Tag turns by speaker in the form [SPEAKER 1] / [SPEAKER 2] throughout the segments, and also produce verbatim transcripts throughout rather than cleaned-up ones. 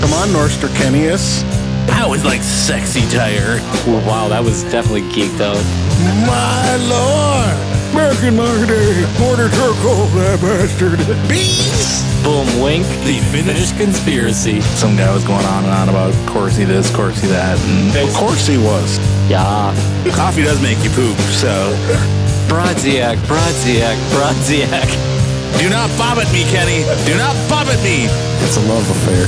[SPEAKER 1] Come on, Norsterkenius.
[SPEAKER 2] I was like sexy tire.
[SPEAKER 3] Wow, that was definitely geeked out.
[SPEAKER 1] My lord! American marketing! Mortar Turkle, that bastard! Bees!
[SPEAKER 3] Boom, wink.
[SPEAKER 2] The finished conspiracy.
[SPEAKER 1] Some guy was going on and on about Corsi this, Corsi that, and of course he was.
[SPEAKER 3] Yeah.
[SPEAKER 2] Coffee does make you poop, so
[SPEAKER 3] Brodziak, Brodziak, Brodziak.
[SPEAKER 2] do not bob at me, Kenny. Do not bob at me.
[SPEAKER 1] It's a love affair.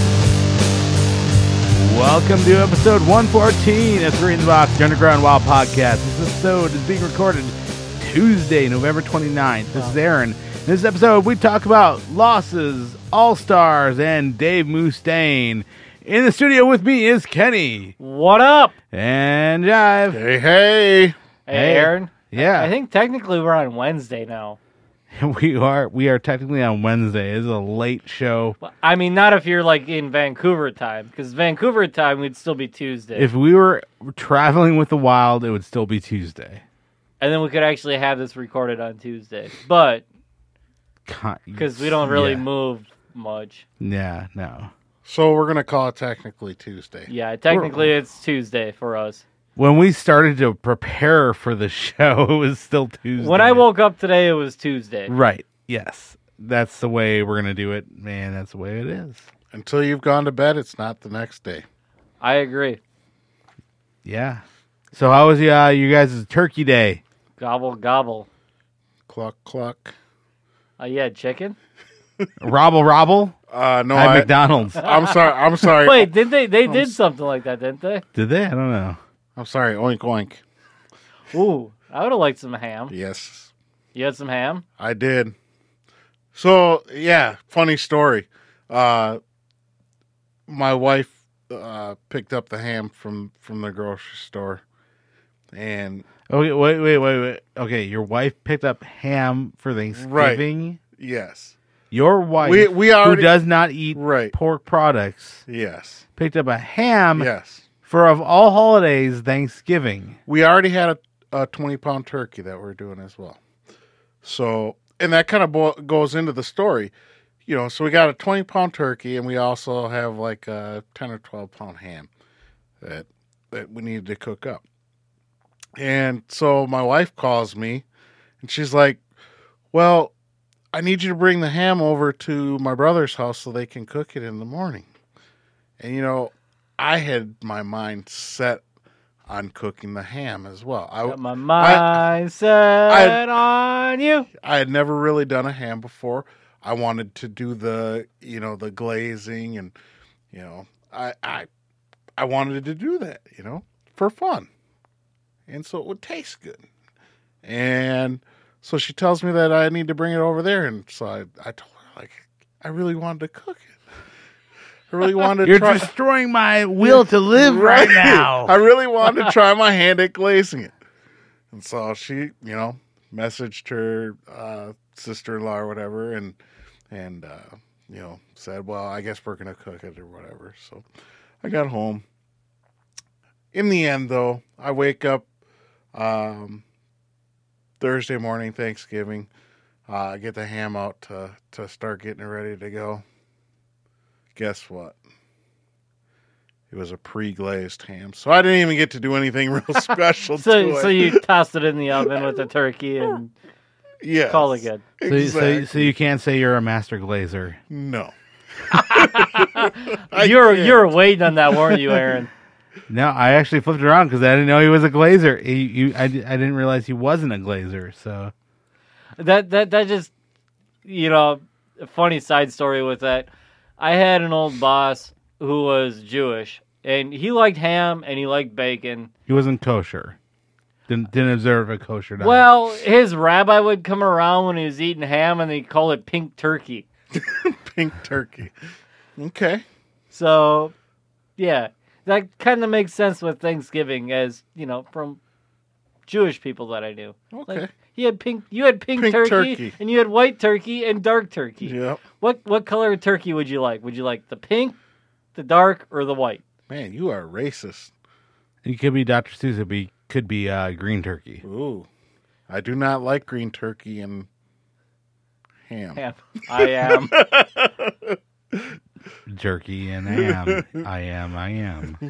[SPEAKER 4] Welcome to episode one fourteen of Three in the Box, the Underground Wild Podcast. This episode is being recorded Tuesday, November twenty-ninth. This is Aaron. In this episode, we talk about losses, all-stars, and Dave Mustaine. In the studio with me is Kenny.
[SPEAKER 5] What up?
[SPEAKER 4] And Jive.
[SPEAKER 1] Hey, hey!
[SPEAKER 5] Hey,
[SPEAKER 4] Hey.
[SPEAKER 5] Aaron.
[SPEAKER 4] Yeah.
[SPEAKER 5] I think technically we're on Wednesday now.
[SPEAKER 4] We are we are technically on Wednesday. This is a late show.
[SPEAKER 5] Well, I mean, not if you're like in Vancouver time, because Vancouver time we'd still be Tuesday,
[SPEAKER 4] If we were traveling with the Wild, it would still be Tuesday.
[SPEAKER 5] and then we could actually have this recorded on Tuesday. But because we don't really
[SPEAKER 4] yeah.
[SPEAKER 5] move much,
[SPEAKER 4] Yeah, no.
[SPEAKER 1] So we're going to call it technically Tuesday.
[SPEAKER 5] yeah, technically it's Tuesday for us.
[SPEAKER 4] When we started to prepare for the show, it was still Tuesday.
[SPEAKER 5] When I woke up today, it was Tuesday.
[SPEAKER 4] Right. Yes. That's the way we're going to do it. Man, that's the way it is.
[SPEAKER 1] Until you've gone to bed, it's not the next day.
[SPEAKER 5] I agree.
[SPEAKER 4] Yeah. So how was uh, you guys' Turkey Day?
[SPEAKER 5] Gobble gobble.
[SPEAKER 1] Cluck, cluck.
[SPEAKER 5] Uh, you had chicken?
[SPEAKER 4] Robble, robble?
[SPEAKER 1] Uh, no,
[SPEAKER 4] At
[SPEAKER 1] I,
[SPEAKER 4] McDonald's.
[SPEAKER 1] I'm sorry. I'm sorry.
[SPEAKER 5] Wait, did they? They did something like that, didn't they?
[SPEAKER 4] Did they? I don't know.
[SPEAKER 1] I'm sorry. Oink, oink.
[SPEAKER 5] Ooh, I would have liked some ham.
[SPEAKER 1] Yes,
[SPEAKER 5] You had some ham?
[SPEAKER 1] I did. So, yeah, funny story. Uh, my wife uh, picked up the ham from, from the grocery store. And,
[SPEAKER 4] Okay, wait, wait, wait, wait. Okay, your wife picked up ham for Thanksgiving.
[SPEAKER 1] yes.
[SPEAKER 4] Your wife,
[SPEAKER 1] We- we already-
[SPEAKER 4] who does not eat
[SPEAKER 1] Right.
[SPEAKER 4] pork products,
[SPEAKER 1] Yes.
[SPEAKER 4] picked up a ham
[SPEAKER 1] Yes.
[SPEAKER 4] for, of all holidays, Thanksgiving.
[SPEAKER 1] We already had a, a twenty-pound turkey that we're doing as well. So, and that kind of bo- goes into the story. You know, so we got a twenty-pound turkey, and we also have like a ten or twelve-pound ham that that we needed to cook up. And so my wife calls me, and she's like, well, I need you to bring the ham over to my brother's house so they can cook it in the morning. And, you know, I had my mind set on cooking the ham as well. I,
[SPEAKER 5] Got my mind set on you.
[SPEAKER 1] I had never really done a ham before. I wanted to do the, you know, the glazing and, you know, I, I, I wanted to do that, you know, for fun. And so it would taste good. And so she tells me that I need to bring it over there. And so I, I told her, like, I really wanted to cook it. I really wanted to
[SPEAKER 4] You're
[SPEAKER 1] try.
[SPEAKER 4] destroying my will to live right now.
[SPEAKER 1] I really wanted to try my hand at glazing it. And so she, you know, messaged her uh, sister-in-law or whatever and, and uh, you know, said, well, I guess we're going to cook it or whatever. So I got home. In the end, though, I wake up um, Thursday morning, Thanksgiving. Uh, I get the ham out to, to start getting it ready to go. Guess what? It was a pre-glazed ham, so I didn't even get to do anything real special
[SPEAKER 5] So,
[SPEAKER 1] to it.
[SPEAKER 5] so you tossed it in the oven with the turkey and
[SPEAKER 1] yes.
[SPEAKER 5] call it good.
[SPEAKER 4] So, you- so, you-
[SPEAKER 1] Exactly.
[SPEAKER 4] so you can't say you're a master glazer.
[SPEAKER 1] No.
[SPEAKER 5] You were
[SPEAKER 1] can't.
[SPEAKER 5] you were waiting on that, weren't you, Aaron?
[SPEAKER 4] No, I actually flipped it around because I didn't know he was a glazer. He, you, I, di- I didn't realize he wasn't a glazer. So
[SPEAKER 5] That that that just, you know, a funny side story with that. I had an old boss who was Jewish, and he liked ham and he liked bacon.
[SPEAKER 4] he wasn't kosher. Didn't didn't observe a kosher diet.
[SPEAKER 5] Well, his rabbi would come around when he was eating ham, and they'd call it pink turkey.
[SPEAKER 1] Pink turkey. Okay.
[SPEAKER 5] So, yeah, that kind of makes sense with Thanksgiving, as you know, from Jewish people that I knew.
[SPEAKER 1] Okay.
[SPEAKER 5] Like, he had pink. You had pink,
[SPEAKER 1] Pink
[SPEAKER 5] turkey,
[SPEAKER 1] turkey.
[SPEAKER 5] and you had white turkey and dark turkey.
[SPEAKER 1] Yep.
[SPEAKER 5] What what color of turkey would you like? Would you like the pink, the dark, or the white?
[SPEAKER 1] Man, you are racist.
[SPEAKER 4] It could be Doctor Seuss. It be could be uh, green turkey.
[SPEAKER 1] Ooh. I do not like green turkey and ham.
[SPEAKER 5] Ham. I am.
[SPEAKER 4] Jerky, and I am. I am. I am.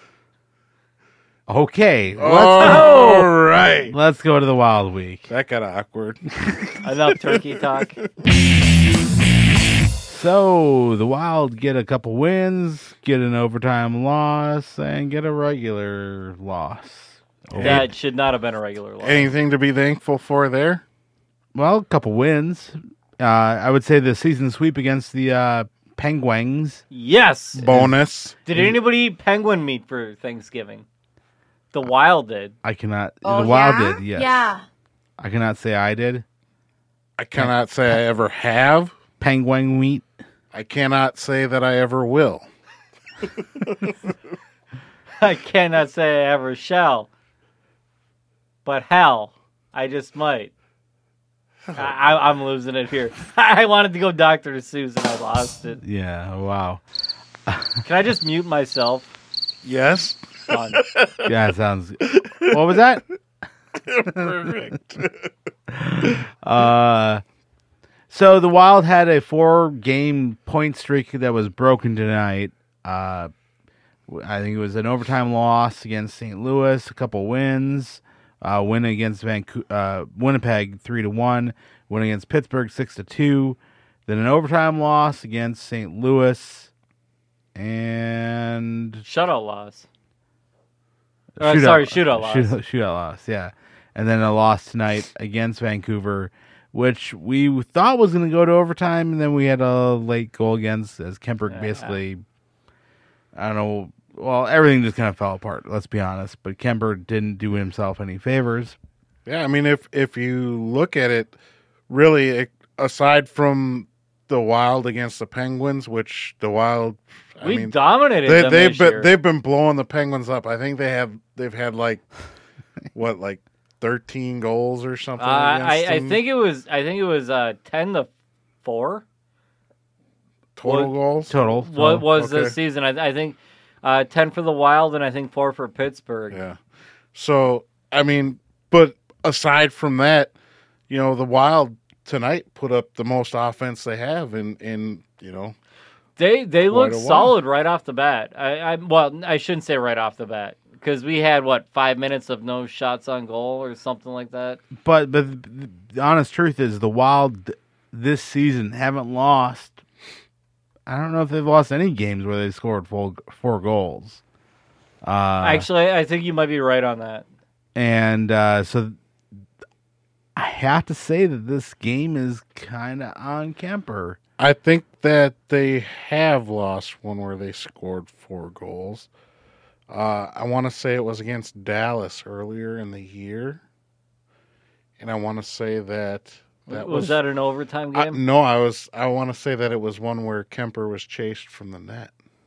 [SPEAKER 4] Okay, let's
[SPEAKER 1] All
[SPEAKER 4] go.
[SPEAKER 1] right.
[SPEAKER 4] Let's go to the Wild Week.
[SPEAKER 1] That got awkward.
[SPEAKER 5] Enough turkey talk.
[SPEAKER 4] So the Wild get a couple wins, get an overtime loss, and get a regular loss.
[SPEAKER 5] That should not have been a regular loss.
[SPEAKER 1] Anything to be thankful for there?
[SPEAKER 4] Well, a couple wins. Uh, I would say the season sweep against the uh, Penguins.
[SPEAKER 5] Yes.
[SPEAKER 1] Bonus.
[SPEAKER 5] Did anybody eat penguin meat for Thanksgiving? The Wild did.
[SPEAKER 4] I cannot.
[SPEAKER 6] Oh,
[SPEAKER 4] the Wild
[SPEAKER 6] yeah?
[SPEAKER 4] did. Yes.
[SPEAKER 6] Yeah.
[SPEAKER 4] I cannot say I did.
[SPEAKER 1] I cannot say I ever have.
[SPEAKER 4] Penguin meat.
[SPEAKER 1] I cannot say that I ever will.
[SPEAKER 5] I cannot say I ever shall. But hell, I just might. I, I, I'm losing it here. I wanted to go Doctor Seuss and I lost it.
[SPEAKER 4] Yeah. Wow.
[SPEAKER 5] Can I just mute myself?
[SPEAKER 1] Yes.
[SPEAKER 5] Done.
[SPEAKER 4] Yeah. It sounds. What was that?
[SPEAKER 1] Perfect.
[SPEAKER 4] Uh. So the Wild had a four-game point streak that was broken tonight. Uh, I think it was an overtime loss against Saint Louis, a couple wins, uh, win against Vancouver, uh, Winnipeg three to one, win against Pittsburgh six to two, then an overtime loss against Saint Louis, and
[SPEAKER 5] Shutout loss. Uh, sorry, shootout loss.
[SPEAKER 4] Shoot, shootout loss, yeah, and then a loss tonight against Vancouver, which we thought was going to go to overtime, and then we had a late goal against, as Kemper
[SPEAKER 5] Yeah.
[SPEAKER 4] basically, I don't know, well, everything just kind of fell apart, let's be honest, but Kemper didn't do himself any favors.
[SPEAKER 1] Yeah, I mean, if if you look at it, really, it, aside from the Wild against the Penguins, which the Wild, I
[SPEAKER 5] we
[SPEAKER 1] mean,
[SPEAKER 5] dominated
[SPEAKER 1] they,
[SPEAKER 5] them
[SPEAKER 1] they've
[SPEAKER 5] this
[SPEAKER 1] been
[SPEAKER 5] year.
[SPEAKER 1] they've been blowing the Penguins up. I think they have they've had like what like thirteen goals or something.
[SPEAKER 5] Uh, I,
[SPEAKER 1] against
[SPEAKER 5] I
[SPEAKER 1] them.
[SPEAKER 5] think it was I think it was uh, ten to four.
[SPEAKER 1] total
[SPEAKER 5] what-
[SPEAKER 1] goals.
[SPEAKER 4] Total.
[SPEAKER 5] What was
[SPEAKER 1] okay.
[SPEAKER 5] the season? I, I think uh, ten for the Wild and I think four for Pittsburgh.
[SPEAKER 1] Yeah. So I mean, but aside from that, you know, the Wild tonight put up the most offense they have in in you know.
[SPEAKER 5] They they
[SPEAKER 1] Quite
[SPEAKER 5] look
[SPEAKER 1] a while.
[SPEAKER 5] solid right off the bat. I, I well I shouldn't say right off the bat because we had what five minutes of no shots on goal or something like that.
[SPEAKER 4] But, but the honest truth is the Wild this season haven't lost, I don't know if they've lost any games where they scored four, four goals. Uh,
[SPEAKER 5] Actually, I think you might be right on that.
[SPEAKER 4] And uh, so I have to say that this game is kind of on Kemper.
[SPEAKER 1] I think that they have lost one where they scored four goals. Uh, I want to say it was against Dallas earlier in the year, and I want to say that that
[SPEAKER 5] was,
[SPEAKER 1] was,
[SPEAKER 5] that an overtime
[SPEAKER 1] I,
[SPEAKER 5] game?
[SPEAKER 1] no, I was. I want to say that it was one where Kemper was chased from the net.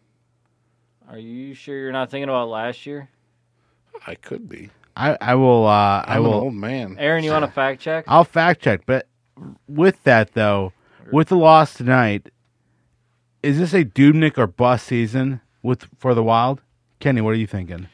[SPEAKER 5] Are you sure you're not thinking about last year?
[SPEAKER 1] I could be.
[SPEAKER 4] I, I will. Uh, I
[SPEAKER 1] I'm an
[SPEAKER 4] will.
[SPEAKER 1] old man.
[SPEAKER 5] Aaron, you want to fact check?
[SPEAKER 4] I'll fact check. But with that though, with the loss tonight, is this a Dubnyk or bust season with for the Wild? Kenny, what are you thinking?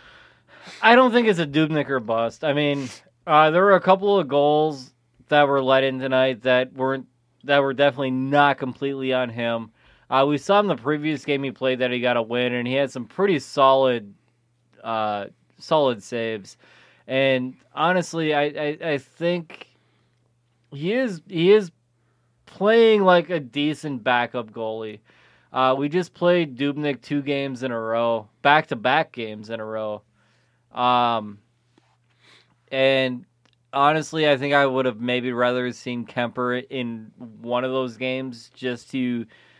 [SPEAKER 5] I don't think it's a Dubnyk or bust. I mean, uh, there were a couple of goals that were let in tonight that weren't that were definitely not completely on him. Uh, we saw in the previous game he played that he got a win, and he had some pretty solid, uh, solid saves. And honestly, I, I, I think he is he is playing like a decent backup goalie. Uh, we just played Dubnyk two games in a row, back-to-back games in a row. Um, and honestly, I think I would have maybe rather seen Kemper in one of those games just to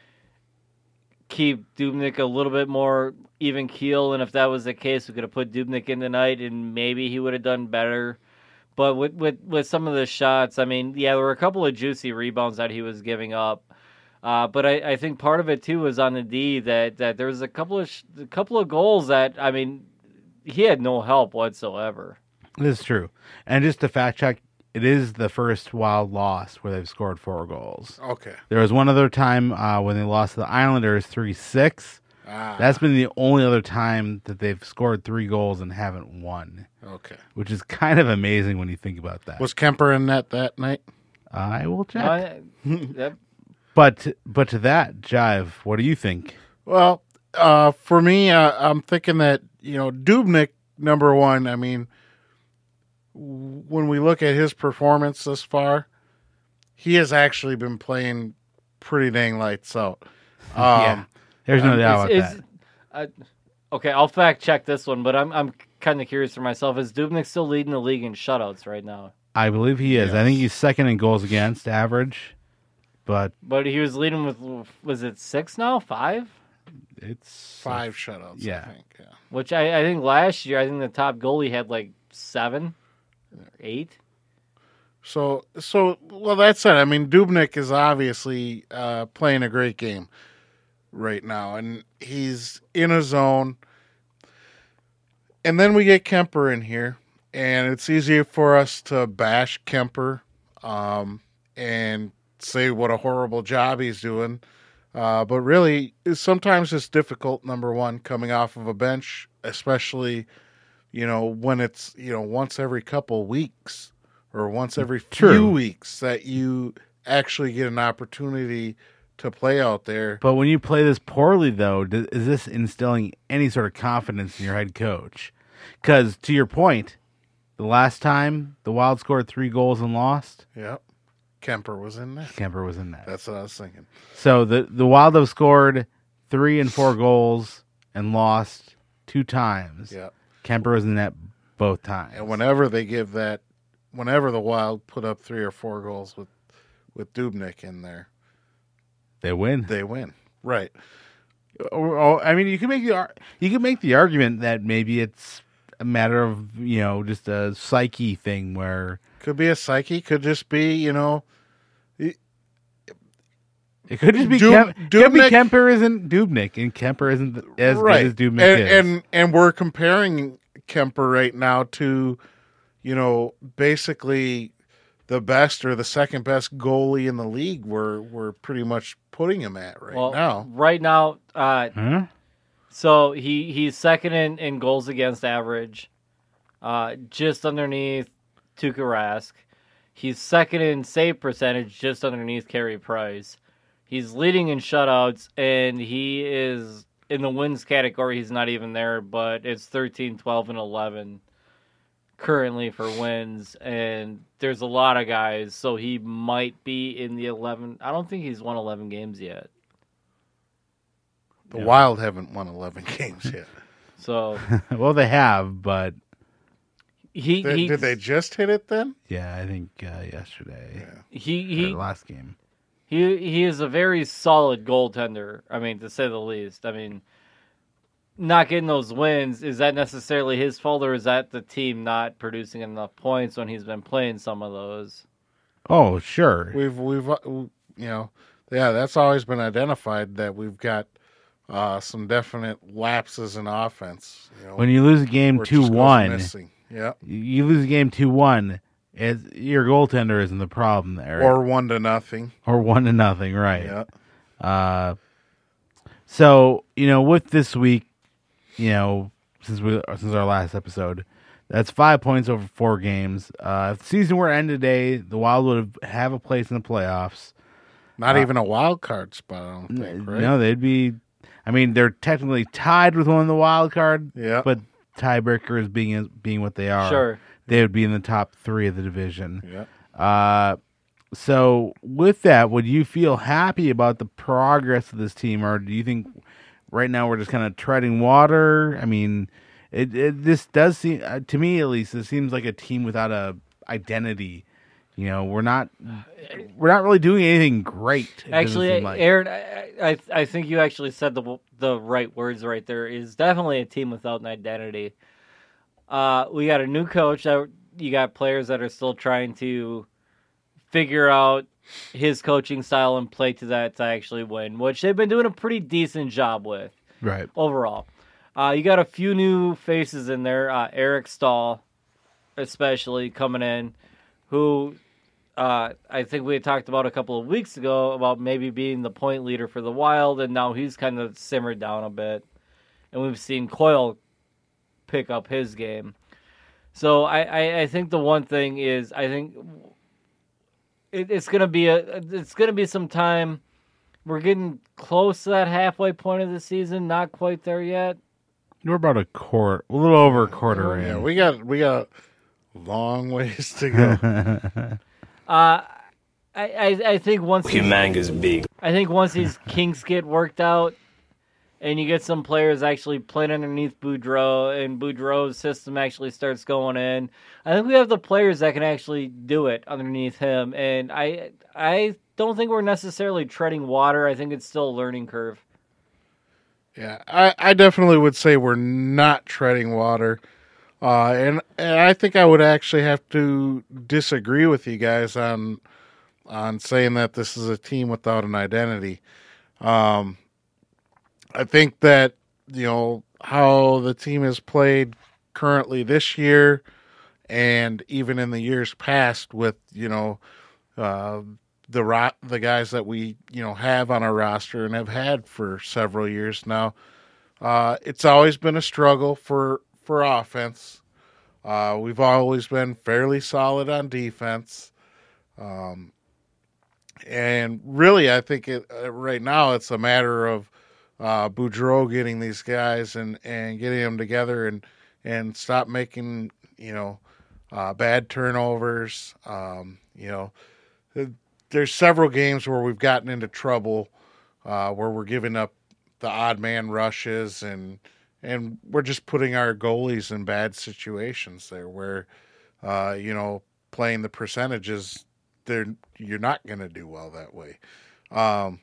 [SPEAKER 5] keep Dubnyk a little bit more even keel. And if that was the case, we could have put Dubnyk in tonight and maybe he would have done better. But with, with, with some of the shots, I mean, yeah, there were a couple of juicy rebounds that he was giving up. Uh, but I, I think part of it too was on the D that, that there was a couple of sh- a couple of goals that I mean he had no help whatsoever.
[SPEAKER 4] This is true. And just to fact check, it is the first Wild loss where they've scored four goals.
[SPEAKER 1] Okay.
[SPEAKER 4] There was one other time uh, when they lost to the Islanders three six.
[SPEAKER 1] Ah,
[SPEAKER 4] That's been the only other time that they've scored three goals and haven't won,
[SPEAKER 1] okay.
[SPEAKER 4] which is kind of amazing when you think about that.
[SPEAKER 1] Was Kemper in net that night?
[SPEAKER 4] I will check.
[SPEAKER 5] Uh, that,
[SPEAKER 4] But but to that, Jive, what do you think?
[SPEAKER 1] Well, uh, for me, uh, I'm thinking that, you know, Dubnyk, number one, I mean, w- when we look at his performance this far, he has actually been playing pretty dang lights out. Um,
[SPEAKER 4] Yeah. There's no doubt about
[SPEAKER 5] Is,
[SPEAKER 4] that.
[SPEAKER 5] is, uh, okay, I'll fact check this one, but I'm I'm kind of curious for myself. Is Dubnyk still leading the league in shutouts right now?
[SPEAKER 4] I believe he is. I
[SPEAKER 1] Yes.
[SPEAKER 4] think he's second in goals against average, but
[SPEAKER 5] But he was leading with, was it six now? Five?
[SPEAKER 4] it's
[SPEAKER 1] Five shutouts,
[SPEAKER 4] Yeah.
[SPEAKER 1] I think. Yeah.
[SPEAKER 5] Which I, I think last year, I think the top goalie had like seven or eight.
[SPEAKER 1] So, so well, that's it. I mean, Dubnyk is obviously uh, playing a great game right now, and he's in a zone. And then we get Kemper in here, and it's easy for us to bash Kemper um, and say what a horrible job he's doing. Uh, but really, sometimes it's difficult, number one, coming off of a bench, especially, you know, when it's, you know, once every couple weeks or once every few
[SPEAKER 4] True.
[SPEAKER 1] weeks that you actually get an opportunity to play out there.
[SPEAKER 4] But when you play this poorly, though, does, is this instilling any sort of confidence in your head coach? Because to your point, the last time the Wild scored three goals and lost,
[SPEAKER 1] Yep. Kemper was in there.
[SPEAKER 4] Kemper was in that.
[SPEAKER 1] That's what I was thinking.
[SPEAKER 4] So the the Wild have scored three and four goals and lost two times.
[SPEAKER 1] Yep.
[SPEAKER 4] Kemper was in that both times.
[SPEAKER 1] And whenever they give that, whenever the Wild put up three or four goals with, with Dubnyk in there,
[SPEAKER 4] they win.
[SPEAKER 1] they win. Right.
[SPEAKER 4] Or, or, I mean, you can make the ar- you can make the argument that maybe it's a matter of, you know, just a psyche thing where
[SPEAKER 1] Could be a psyche. Could just be, you know,
[SPEAKER 4] it could just be
[SPEAKER 1] Dub-
[SPEAKER 4] Kem- could be
[SPEAKER 1] Dubnyk-
[SPEAKER 4] Kemper isn't Dubnyk and Kemper isn't as
[SPEAKER 1] right.
[SPEAKER 4] good as Dubnyk
[SPEAKER 1] and,
[SPEAKER 4] is.
[SPEAKER 1] and and we're comparing Kemper right now to, you know, basically the best or the second best goalie in the league. We're we're pretty much putting him at right
[SPEAKER 5] well,
[SPEAKER 1] now.
[SPEAKER 5] right now, uh,
[SPEAKER 4] Huh?
[SPEAKER 5] so he, he's second in, in goals against average, uh, just underneath Tuukka Rask. He's second in save percentage, just underneath Carey Price. He's leading in shutouts, and he is in the wins category. He's not even there, but it's thirteen, twelve, and eleven currently for wins. And there's a lot of guys, so he might be in the eleven. I don't think he's won eleven games yet.
[SPEAKER 1] The Wild haven't won eleven games yet.
[SPEAKER 5] So
[SPEAKER 4] Well, they have, but
[SPEAKER 5] he
[SPEAKER 1] Did,
[SPEAKER 5] he
[SPEAKER 1] did they just hit it then?
[SPEAKER 4] yeah, I think uh, yesterday
[SPEAKER 5] he
[SPEAKER 4] or
[SPEAKER 5] he,
[SPEAKER 4] the last game.
[SPEAKER 5] he he is a very solid goaltender. I mean, to say the least. I mean, not getting those wins, is that necessarily his fault, or is that the team not producing enough points when he's been playing some of those?
[SPEAKER 4] Oh, sure.
[SPEAKER 1] We've we've uh, you know, yeah, that's always been identified that we've got uh, some definite lapses in offense. You know,
[SPEAKER 4] When you lose a game
[SPEAKER 1] where it just
[SPEAKER 4] two
[SPEAKER 1] goes
[SPEAKER 4] one,
[SPEAKER 1] missing. Yeah,
[SPEAKER 4] you lose a game two one, is your goaltender isn't the problem there,
[SPEAKER 1] or one to nothing.
[SPEAKER 4] or one to nothing, right?
[SPEAKER 1] Yeah,
[SPEAKER 4] Uh, so you know, with this week, you know, since we since our last episode, that's five points over four games. Uh, if the season were to end today, the Wild would have, have a place in the playoffs.
[SPEAKER 1] not
[SPEAKER 4] Uh,
[SPEAKER 1] even a wild card spot. I don't think. Right?
[SPEAKER 4] No, they'd be. I mean, they're technically tied with one in the wild card,
[SPEAKER 1] Yeah.
[SPEAKER 4] but tiebreakers being being what they are,
[SPEAKER 5] Sure.
[SPEAKER 4] they would be in the top three of the division.
[SPEAKER 1] Yeah.
[SPEAKER 4] Uh, so with that, would you feel happy about the progress of this team, or do you think right now we're just kind of treading water? I mean, it, it this does seem uh, to me at least it seems like a team without a identity. You know, we're not we're not really doing anything great. it doesn't
[SPEAKER 5] Actually,
[SPEAKER 4] seem like.
[SPEAKER 5] Aaron, I, I I think you actually said the the right words right there. Is definitely a team without an identity. Uh, we got a new coach. That you got players that are still trying to figure out his coaching style and play to that to actually win, which they've been doing a pretty decent job with
[SPEAKER 4] Right.
[SPEAKER 5] overall. Uh, you got a few new faces in there. Uh, Eric Stahl, especially coming in, who. Uh, I think we had talked about a couple of weeks ago about maybe being the point leader for the Wild, and now he's kind of simmered down a bit. And we've seen Coyle pick up his game. So I, I, I think the one thing is I think it, it's gonna be a it's gonna be some time we're getting close to that halfway point of the season. Not quite there yet.
[SPEAKER 4] We're about a quarter, a little over a quarter
[SPEAKER 1] Yeah,
[SPEAKER 4] in.
[SPEAKER 1] we got we got a long ways to go.
[SPEAKER 5] Uh, I, I I think once these-
[SPEAKER 2] Humongous big.
[SPEAKER 5] I think once these kinks get worked out, and you get some players actually playing underneath Boudreaux, and Boudreaux's system actually starts going in, I think we have the players that can actually do it underneath him. And I I don't think we're necessarily treading water. I think it's still a learning curve.
[SPEAKER 1] Yeah, I, I definitely would say we're not treading water. Uh, and, and I think I would actually have to disagree with you guys on on saying that this is a team without an identity. Um, I think that, you know, how the team has played currently this year and even in the years past with, you know, uh, the ro- the guys that we, you know, have on our roster and have had for several years now, uh, it's always been a struggle for, for offense. Uh, we've always been fairly solid on defense. Um, and really, I think it, uh, right now it's a matter of uh, Boudreaux getting these guys and, and getting them together and, and stop making, you know, uh, bad turnovers. Um, you know, there's several games where we've gotten into trouble uh, where we're giving up the odd man rushes and and we're just putting our goalies in bad situations there where, uh, you know, playing the percentages, they're, you're not going to do well that way. Um,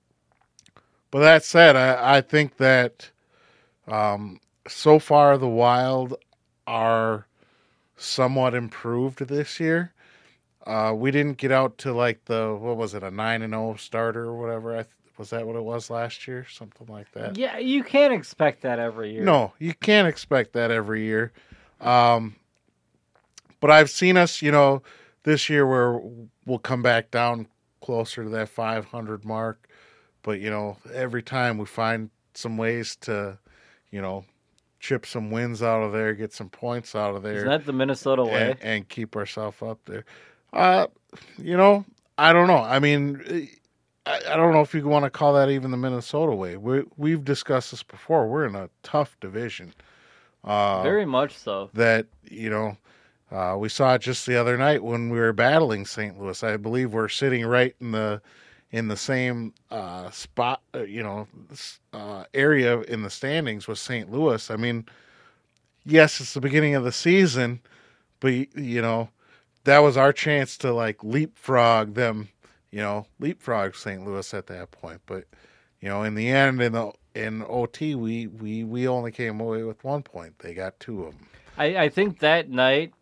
[SPEAKER 1] but that said, I, I think that um, so far the Wild are somewhat improved this year. Uh, we didn't get out to like the, what was it, a nine and oh starter or whatever. I th- was that what it was last year? Something like that.
[SPEAKER 5] Yeah, you can't expect that every year.
[SPEAKER 1] No, you can't expect that every year. Um, but I've seen us, you know, this year where we'll come back down closer to that five hundred mark. But, you know, every time we find some ways to, you know, chip some wins out of there, get some points out of there.
[SPEAKER 5] Isn't that the Minnesota way?
[SPEAKER 1] and, and keep ourselves up there. Uh, you know, I don't know. I mean, I, I don't know if you want to call that even the Minnesota way. We we've discussed this before. We're in a tough division. Uh,
[SPEAKER 5] Very much so.
[SPEAKER 1] that you know, uh, we saw it just the other night when we were battling Saint Louis. I believe we're sitting right in the in the same uh, spot, uh, you know, uh, area in the standings with Saint Louis. I mean, yes, it's the beginning of the season, but you know. That was our chance to like leapfrog them, you know, leapfrog Saint Louis at that point. But, you know, in the end, in the in O T, we we, we only came away with one point. They got two of them.
[SPEAKER 5] I, I think that night,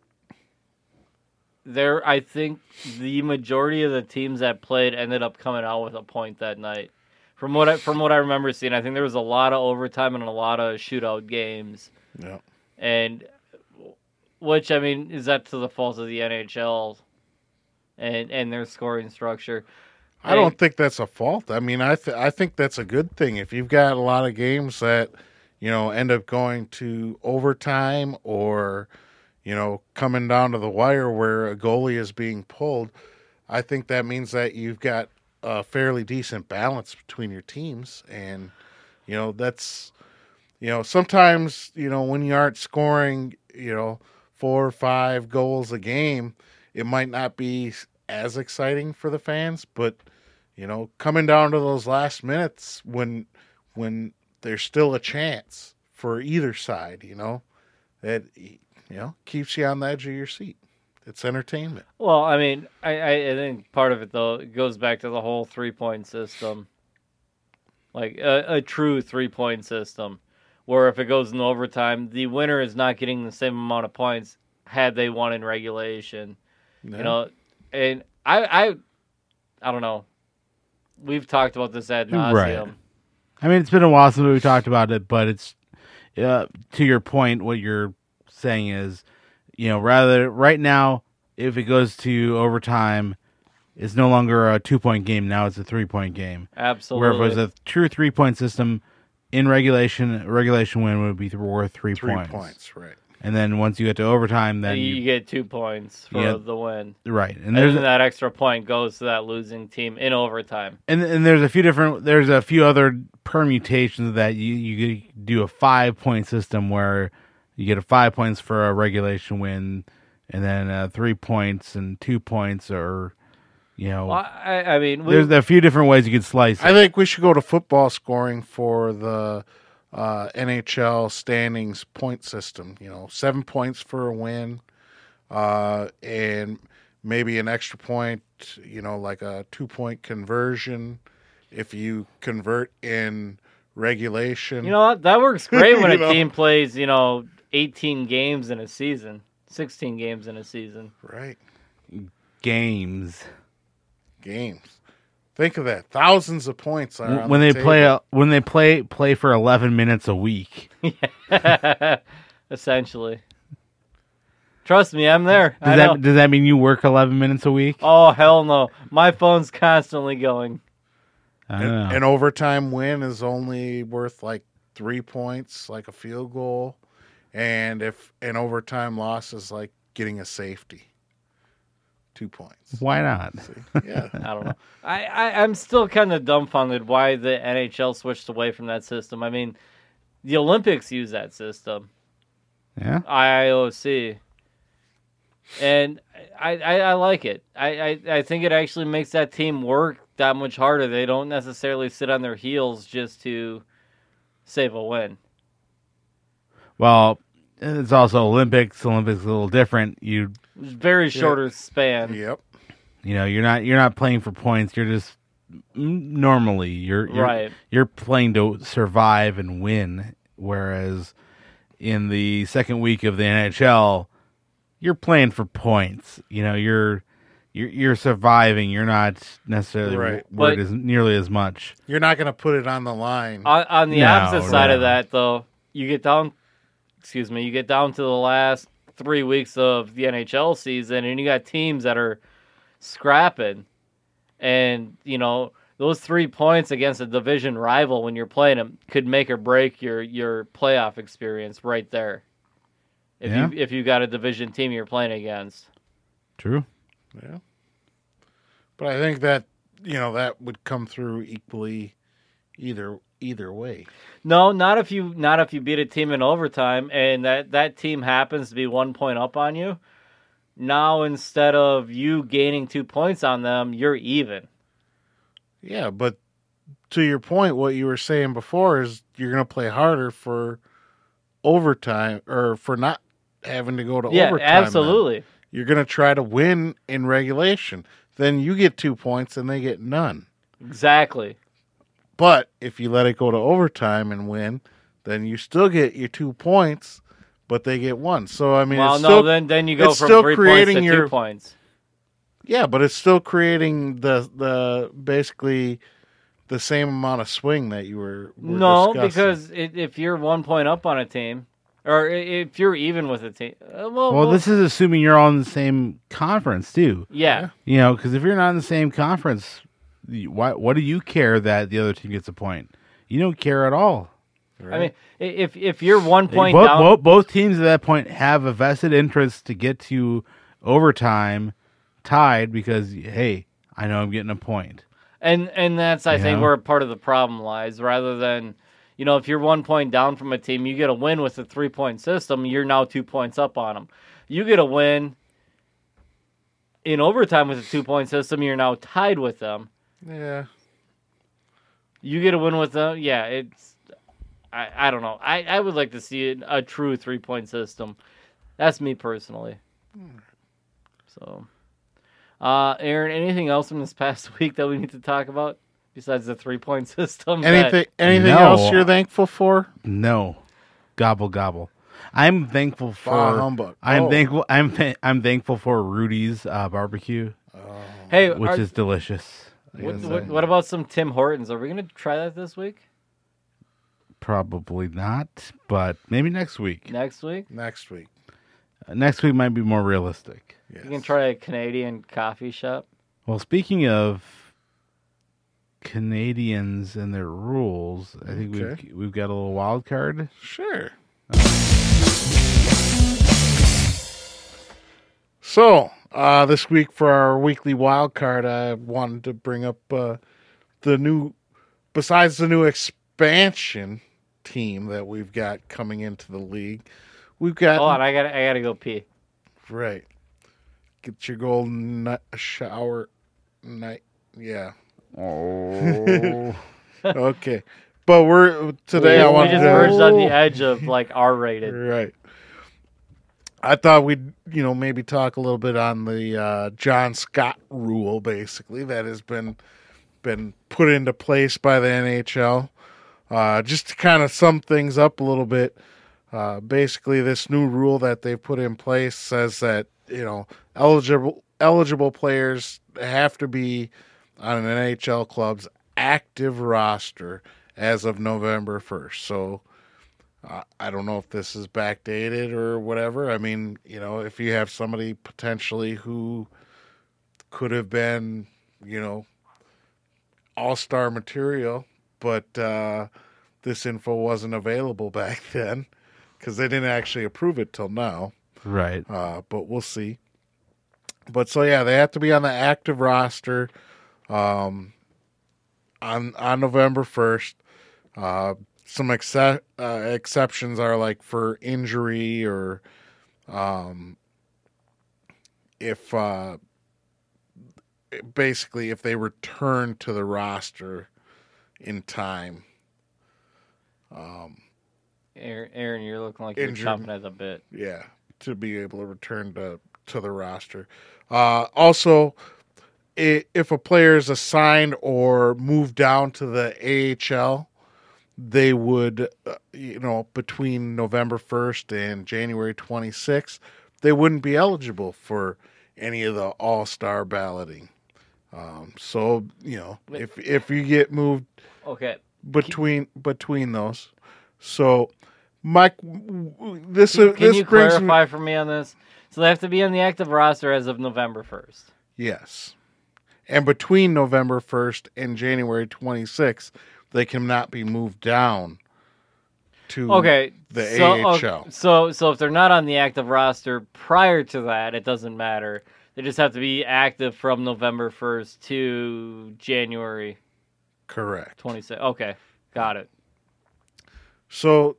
[SPEAKER 5] there, I think the majority of the teams that played ended up coming out with a point that night. From what I, from what I remember seeing, I think there was a lot of overtime and a lot of shootout games.
[SPEAKER 1] Yeah.
[SPEAKER 5] And which, I mean, is that to the fault of the N H L and, and their scoring structure?
[SPEAKER 1] I don't think that's a fault. I mean, I th- I think that's a good thing. If you've got a lot of games that, you know, end up going to overtime or, you know, coming down to the wire where a goalie is being pulled, I think that means that you've got a fairly decent balance between your teams. And, you know, that's, you know, sometimes, you know, when you aren't scoring, you know, four or five goals a game, it might not be as exciting for the fans, but you know, coming down to those last minutes when when there's still a chance for either side, you know, that you know keeps you on the edge of your seat. It's entertainment.
[SPEAKER 5] Well, I mean, I, I think part of it though it goes back to the whole three point system, like a, a true three point system. Where if it goes in overtime, the winner is not getting the same amount of points had they won in regulation.
[SPEAKER 1] Yeah.
[SPEAKER 5] You know, and I, I, I don't know. We've talked about this ad nauseum.
[SPEAKER 4] Right. I mean, it's been a while since we talked about it, but it's uh, to your point. What you're saying is, you know, rather right now, if it goes to overtime, it's no longer a two point game. Now it's a three point game.
[SPEAKER 5] Absolutely.
[SPEAKER 4] Where if it was a true three point system. In regulation, a regulation win would be worth three,
[SPEAKER 1] Three
[SPEAKER 4] points.
[SPEAKER 1] points, right?
[SPEAKER 4] and then once you get to overtime, then
[SPEAKER 5] you,
[SPEAKER 4] you,
[SPEAKER 5] get two points for
[SPEAKER 4] Yeah.
[SPEAKER 5] the win.
[SPEAKER 4] right, and
[SPEAKER 5] And
[SPEAKER 4] there's
[SPEAKER 5] then that extra point goes to that losing team in overtime.
[SPEAKER 4] and and there's a few different there's a few other permutations that you you do a five point system where you get a five points for a regulation win, and then uh, three points and two points, or you know,
[SPEAKER 5] Well, I, I mean, we,
[SPEAKER 4] there's a few different ways you could slice it.
[SPEAKER 1] I think we should go to football scoring for the uh, N H L standings point system. You know, seven points for a win, uh, and maybe an extra point. You know, like a two point conversion if you convert in regulation.
[SPEAKER 5] you know what? That works great when
[SPEAKER 1] You
[SPEAKER 5] a
[SPEAKER 1] know?
[SPEAKER 5] team plays, you know, eighteen games in a season, sixteen games in a season.
[SPEAKER 1] Right.
[SPEAKER 4] Games
[SPEAKER 1] Games. Think of that. Thousands of points are on
[SPEAKER 4] when
[SPEAKER 1] the
[SPEAKER 4] they
[SPEAKER 1] table.
[SPEAKER 4] play a, when they play play for eleven minutes a week.
[SPEAKER 5] Essentially. Trust me, I'm there. I
[SPEAKER 4] Does
[SPEAKER 5] know.
[SPEAKER 4] that does that mean you work eleven minutes a week?
[SPEAKER 5] Oh, hell no. My phone's constantly going.
[SPEAKER 4] I don't
[SPEAKER 1] An,
[SPEAKER 4] know.
[SPEAKER 1] an overtime win is only worth like three points, like a field goal. And if an overtime loss is like getting a safety, two points.
[SPEAKER 4] Why not?
[SPEAKER 1] See? Yeah.
[SPEAKER 5] I don't know. I, I, I'm still kind of dumbfounded why the N H L switched away from that system. I mean, the Olympics use that system,
[SPEAKER 4] Yeah.
[SPEAKER 5] I I O C. And I, I, I like it. I, I, I think it actually makes that team work that much harder. They don't necessarily sit on their heels just to save a win.
[SPEAKER 4] Well, it's also Olympics. Olympics is a little different. You
[SPEAKER 5] It's very shorter span.
[SPEAKER 1] Yep.
[SPEAKER 4] you know you're not you're not playing for points. You're just mm, normally you're, you're
[SPEAKER 5] Right.
[SPEAKER 4] You're playing to survive and win. Whereas in the second week of the N H L, you're playing for points. You know you're you're, you're surviving. You're not necessarily
[SPEAKER 1] Right.
[SPEAKER 4] worried
[SPEAKER 5] But-
[SPEAKER 4] as nearly as much.
[SPEAKER 1] You're not going to put it on the line.
[SPEAKER 5] On, on the
[SPEAKER 4] No,
[SPEAKER 5] opposite side of
[SPEAKER 4] no.
[SPEAKER 5] that, though, you get down, excuse me, you get down to the last three weeks of the N H L season, and you got teams that are scrapping, and you know those three points against a division rival when you're playing them could make or break your your playoff experience right there. If
[SPEAKER 4] Yeah.
[SPEAKER 5] you if you got a division team you're playing against.
[SPEAKER 4] True.
[SPEAKER 1] Yeah. But I think that, you know, that would come through equally either either way.
[SPEAKER 5] No, not if you not if you beat a team in overtime and that, that team happens to be one point up on you. Now instead of you gaining two points on them, you're even.
[SPEAKER 1] Yeah, but to your point, what you were saying before is you're going to play harder for overtime or for not having to go to
[SPEAKER 5] Yeah,
[SPEAKER 1] overtime. then.
[SPEAKER 5] absolutely.
[SPEAKER 1] You're going to try to win in regulation. Then you get two points and they get none.
[SPEAKER 5] Exactly.
[SPEAKER 1] But if you let it go to overtime and win, then you still get your two points, but they get one. So I mean,
[SPEAKER 5] well,
[SPEAKER 1] it's
[SPEAKER 5] no,
[SPEAKER 1] still,
[SPEAKER 5] then then you go
[SPEAKER 1] it's
[SPEAKER 5] from
[SPEAKER 1] still
[SPEAKER 5] three points to
[SPEAKER 1] creating
[SPEAKER 5] two
[SPEAKER 1] your
[SPEAKER 5] points.
[SPEAKER 1] yeah, but it's still creating the the basically the same amount of swing that you were. were
[SPEAKER 5] No,
[SPEAKER 1] discussing.
[SPEAKER 5] because it, if you're one point up on a team, or i- if you're even with a team, uh, well,
[SPEAKER 4] Well, this is assuming you're all in the same conference too.
[SPEAKER 5] yeah.
[SPEAKER 4] You know, because if you're not in the same conference, you- why? What do you care that the other team gets a point? You don't care at all.
[SPEAKER 5] I mean, i- if if you're one point
[SPEAKER 4] both,
[SPEAKER 5] down,
[SPEAKER 4] both, both teams at that point have a vested interest to get to overtime tied because, hey, I know I'm getting a point.
[SPEAKER 5] And and that's I
[SPEAKER 4] You
[SPEAKER 5] think
[SPEAKER 4] know?
[SPEAKER 5] where part of the problem lies. Rather than, you know, if you're one point down from a team, you get a win with a three point system. You're now two points up on them. You get a win in overtime with a two point system. You're now tied with them.
[SPEAKER 1] yeah,
[SPEAKER 5] You get a win with them. Yeah, it's. I, I don't know. I, I would like to see a, a true three point system. That's me personally. So, uh, Aaron, anything else from this past week that we need to talk about besides the three point system? that-
[SPEAKER 1] anything anything
[SPEAKER 4] No.
[SPEAKER 1] else you're thankful for?
[SPEAKER 4] No, gobble gobble. I'm thankful for.
[SPEAKER 1] Bah humbug.
[SPEAKER 4] I'm
[SPEAKER 1] Oh.
[SPEAKER 4] thankful. I'm th- I'm thankful for Rudy's uh, barbecue,
[SPEAKER 5] Hey,
[SPEAKER 4] which
[SPEAKER 5] are-
[SPEAKER 4] is delicious. I
[SPEAKER 5] What,
[SPEAKER 4] gotta
[SPEAKER 5] what,
[SPEAKER 4] say.
[SPEAKER 5] what about some Tim Hortons? Are we going to try that this week?
[SPEAKER 4] Probably not, but maybe next week.
[SPEAKER 5] Next week?
[SPEAKER 1] Next week.
[SPEAKER 4] Uh, next week might be more realistic.
[SPEAKER 1] Yes.
[SPEAKER 5] You can try a Canadian coffee shop.
[SPEAKER 4] Well, speaking of Canadians and their rules, I think
[SPEAKER 1] Okay.
[SPEAKER 4] we've we've got a little wild card.
[SPEAKER 1] Sure. So, uh, this week for our weekly wild card, I wanted to bring up uh, the new, besides the new expansion team that we've got coming into the league, we've got.
[SPEAKER 5] Hold on, I got I gotta go pee.
[SPEAKER 1] Right. Get your golden nut shower night. Yeah.
[SPEAKER 4] Oh.
[SPEAKER 1] Okay. But we're today.
[SPEAKER 5] we,
[SPEAKER 1] I
[SPEAKER 5] we
[SPEAKER 1] wanted
[SPEAKER 5] just
[SPEAKER 1] to
[SPEAKER 5] verged on the edge of like R rated.
[SPEAKER 1] Right. I thought we'd, you know, maybe talk a little bit on the uh, John Scott rule, basically, that has been been put into place by the N H L. Uh, just to kind of sum things up a little bit, uh, basically, this new rule that they've put in place says that, you know, eligible eligible players have to be on an N H L club's active roster as of November first. So, Uh, I don't know if this is backdated or whatever. I mean, you know, if you have somebody potentially who could have been, you know, all-star material, but uh, this info wasn't available back then because they didn't actually approve it till now.
[SPEAKER 4] Right.
[SPEAKER 1] Uh, but we'll see. But so, yeah, they have to be on the active roster um, on, on November first. Uh Some exce- uh, exceptions are like for injury or um, if uh, basically if they return to the roster in time. Um,
[SPEAKER 5] Aaron, Aaron, you're looking like
[SPEAKER 1] Injured.
[SPEAKER 5] you're chomping at the bit.
[SPEAKER 1] yeah, to be able to return to, to the roster. Uh, also, i- if a player is assigned or moved down to the A H L, they would, uh, you know, between November first and January twenty-sixth, they wouldn't be eligible for any of the all-star balloting. Um, so, you know, if if you get moved
[SPEAKER 5] Okay.
[SPEAKER 1] between between those, so Mike, this
[SPEAKER 5] Can,
[SPEAKER 1] uh,
[SPEAKER 5] can
[SPEAKER 1] this
[SPEAKER 5] you
[SPEAKER 1] brings
[SPEAKER 5] clarify
[SPEAKER 1] me,
[SPEAKER 5] for me on this? So they have to be on the active roster as of November first.
[SPEAKER 1] yes, and between November first and January twenty-sixth. They cannot be moved down to
[SPEAKER 5] Okay.
[SPEAKER 1] the
[SPEAKER 5] so,
[SPEAKER 1] A H L.
[SPEAKER 5] okay, so so if they're not on the active roster prior to that, it doesn't matter. They just have to be active from November first to January
[SPEAKER 1] Correct.
[SPEAKER 5] twenty-sixth. Okay. Got it.
[SPEAKER 1] So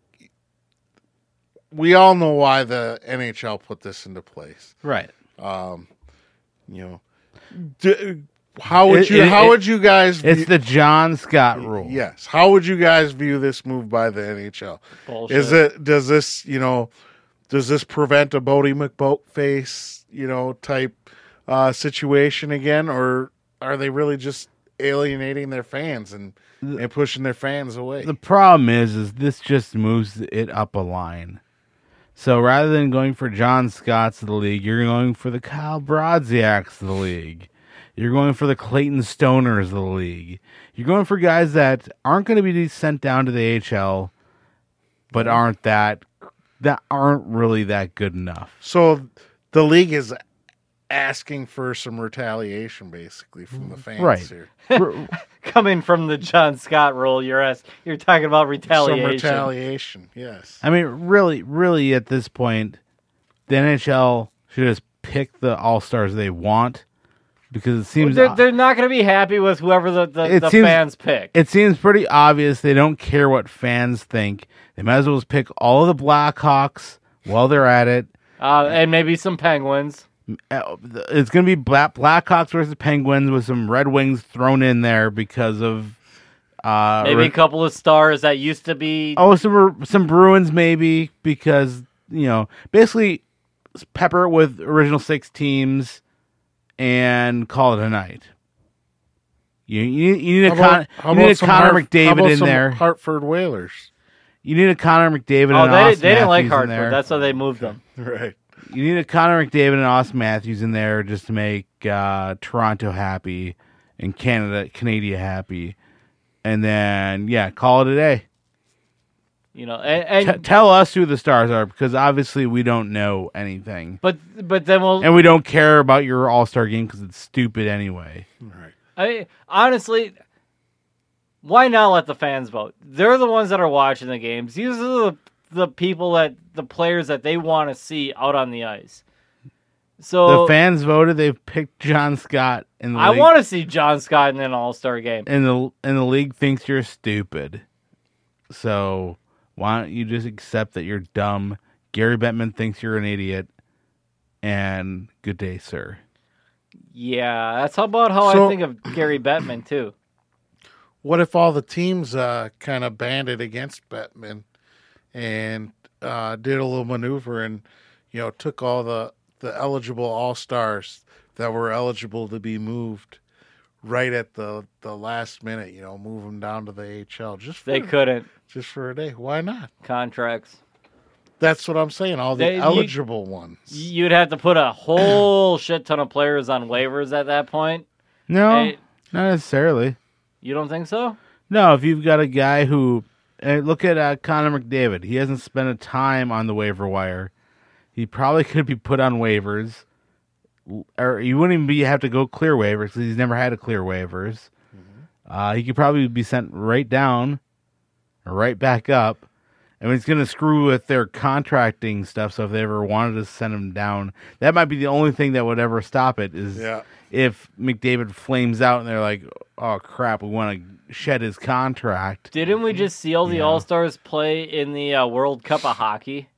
[SPEAKER 1] we all know why the N H L put this into place.
[SPEAKER 4] Right.
[SPEAKER 1] Um, you know, d- how would
[SPEAKER 4] It-
[SPEAKER 1] you
[SPEAKER 4] it-
[SPEAKER 1] how
[SPEAKER 4] it-
[SPEAKER 1] would you guys
[SPEAKER 4] It's
[SPEAKER 1] view-
[SPEAKER 4] the John Scott rule.
[SPEAKER 1] Yes. How would you guys view this move by the N H L?
[SPEAKER 5] Bullshit.
[SPEAKER 1] Is it does this, you know, does this prevent a Bodie McBoatface, you know, type uh, situation again, or are they really just alienating their fans and, and pushing their fans away?
[SPEAKER 4] The problem is, is this just moves it up a line. So rather than going for John Scott's of the league, you're going for the Kyle Brodziaks of the league. You're going for the Clayton Stoners of the league. You're going for guys that aren't going to be sent down to the A H L, but aren't that that aren't really that good enough.
[SPEAKER 1] So the league is asking for some retaliation, basically, from the fans
[SPEAKER 4] Right.
[SPEAKER 1] here.
[SPEAKER 5] Coming from the John Scott rule, you're ask, you're talking about retaliation.
[SPEAKER 1] Some retaliation, yes.
[SPEAKER 4] I mean, really, really, at this point, the N H L should just pick the All Stars they want, because it seems
[SPEAKER 5] They're, they're not going to be happy with whoever the, the,
[SPEAKER 4] It
[SPEAKER 5] the
[SPEAKER 4] seems-
[SPEAKER 5] fans pick.
[SPEAKER 4] it seems pretty obvious they don't care what fans think. They might as well just pick all of the Blackhawks while they're at it.
[SPEAKER 5] Uh, and maybe some Penguins.
[SPEAKER 4] Uh, It's going to be Black Blackhawks versus Penguins with some Red Wings thrown in there because of uh,
[SPEAKER 5] Maybe a
[SPEAKER 4] re-
[SPEAKER 5] couple of stars that used to be.
[SPEAKER 4] oh some some Bruins maybe because you know basically pepper it with original six teams and call it a night. You you, you need a
[SPEAKER 1] How about-
[SPEAKER 4] Con-
[SPEAKER 1] how
[SPEAKER 4] you need
[SPEAKER 1] about
[SPEAKER 4] a
[SPEAKER 1] some
[SPEAKER 4] Connor
[SPEAKER 1] Hart- how
[SPEAKER 4] McDavid
[SPEAKER 1] about
[SPEAKER 4] in
[SPEAKER 1] some
[SPEAKER 4] there.
[SPEAKER 1] Hartford Whalers.
[SPEAKER 4] You need a Connor McDavid
[SPEAKER 5] Oh,
[SPEAKER 4] and
[SPEAKER 5] they,
[SPEAKER 4] Austin
[SPEAKER 5] they didn't like
[SPEAKER 4] Matthews in
[SPEAKER 5] Hartford.
[SPEAKER 4] there.
[SPEAKER 5] That's why they moved them.
[SPEAKER 1] Right.
[SPEAKER 4] You need a Connor McDavid and Austin Matthews in there just to make uh, Toronto happy and Canada, Canada happy, and then yeah, call it a day.
[SPEAKER 5] You know, and,
[SPEAKER 4] T-
[SPEAKER 5] and
[SPEAKER 4] tell us who the stars are because obviously we don't know anything,
[SPEAKER 5] but but then we'll.
[SPEAKER 4] and we don't care about your All Star game because it's stupid anyway.
[SPEAKER 1] Right.
[SPEAKER 5] I honestly, why not let the fans vote? They're the ones that are watching the games. These are the the people that the players that they want to see out on the ice. So
[SPEAKER 4] the fans voted. They've picked John Scott in the
[SPEAKER 5] I
[SPEAKER 4] league.
[SPEAKER 5] want to see John Scott in an All-Star game.
[SPEAKER 4] And the and the league thinks you're stupid. So why don't you just accept that you're dumb? Gary Bettman thinks you're an idiot. And good day, sir.
[SPEAKER 5] Yeah, that's how about how
[SPEAKER 1] So-
[SPEAKER 5] I think of Gary Bettman too.
[SPEAKER 1] What if all the teams uh, kind of banded against Bettman and uh, did a little maneuver and, you know, took all the, the eligible all-stars that were eligible to be moved right at the, the last minute, you know, move them down to the A H L just for,
[SPEAKER 5] They couldn't.
[SPEAKER 1] just for a day. Why not?
[SPEAKER 5] Contracts.
[SPEAKER 1] That's what I'm saying. All the
[SPEAKER 5] They- you-
[SPEAKER 1] eligible ones.
[SPEAKER 5] You'd have to put a whole shit ton of players on waivers at that point.
[SPEAKER 4] No,
[SPEAKER 5] Hey,
[SPEAKER 4] not necessarily.
[SPEAKER 5] you don't think so?
[SPEAKER 4] No, if you've got a guy who... Uh, look at uh, Connor McDavid. He hasn't spent a time on the waiver wire. He probably could be put on waivers. Or you wouldn't even be, have to go clear waivers because he's never had to clear waivers. Mm-hmm. Uh, he could probably be sent right down or right back up. And it's going to screw with their contracting stuff. So if they ever wanted to send him down, that might be the only thing that would ever stop it is
[SPEAKER 1] Yeah.
[SPEAKER 4] if McDavid flames out and they're like, oh, crap, we want to shed his contract.
[SPEAKER 5] Didn't we just see all the
[SPEAKER 4] Yeah.
[SPEAKER 5] All-Stars play in the uh, World Cup of Hockey?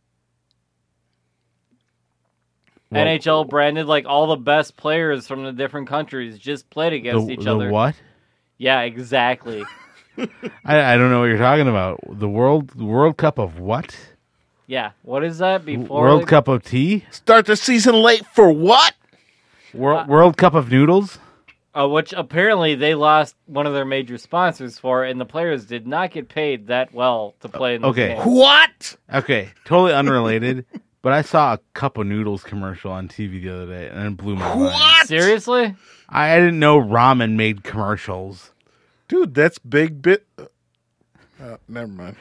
[SPEAKER 4] Well-
[SPEAKER 5] N H L branded, like all the best players from the different countries just played against
[SPEAKER 4] The,
[SPEAKER 5] each
[SPEAKER 4] the
[SPEAKER 5] other.
[SPEAKER 4] what?
[SPEAKER 5] Yeah, exactly.
[SPEAKER 4] I, I don't know what you're talking about. The World World Cup of what?
[SPEAKER 5] Yeah, what is that before?
[SPEAKER 4] World
[SPEAKER 5] like-
[SPEAKER 4] Cup of tea?
[SPEAKER 1] Start the season late for what?
[SPEAKER 4] World, World Cup of noodles?
[SPEAKER 5] Uh, which apparently they lost one of their major sponsors for, and the players did not get paid that well to play in this
[SPEAKER 4] Okay.
[SPEAKER 5] game.
[SPEAKER 1] What?
[SPEAKER 4] Okay, totally unrelated. But I saw a cup of noodles commercial on T V the other day, and it blew my mind.
[SPEAKER 1] What?
[SPEAKER 5] Seriously?
[SPEAKER 4] I, I didn't know ramen made commercials.
[SPEAKER 1] Dude, that's big bit. Uh, never mind.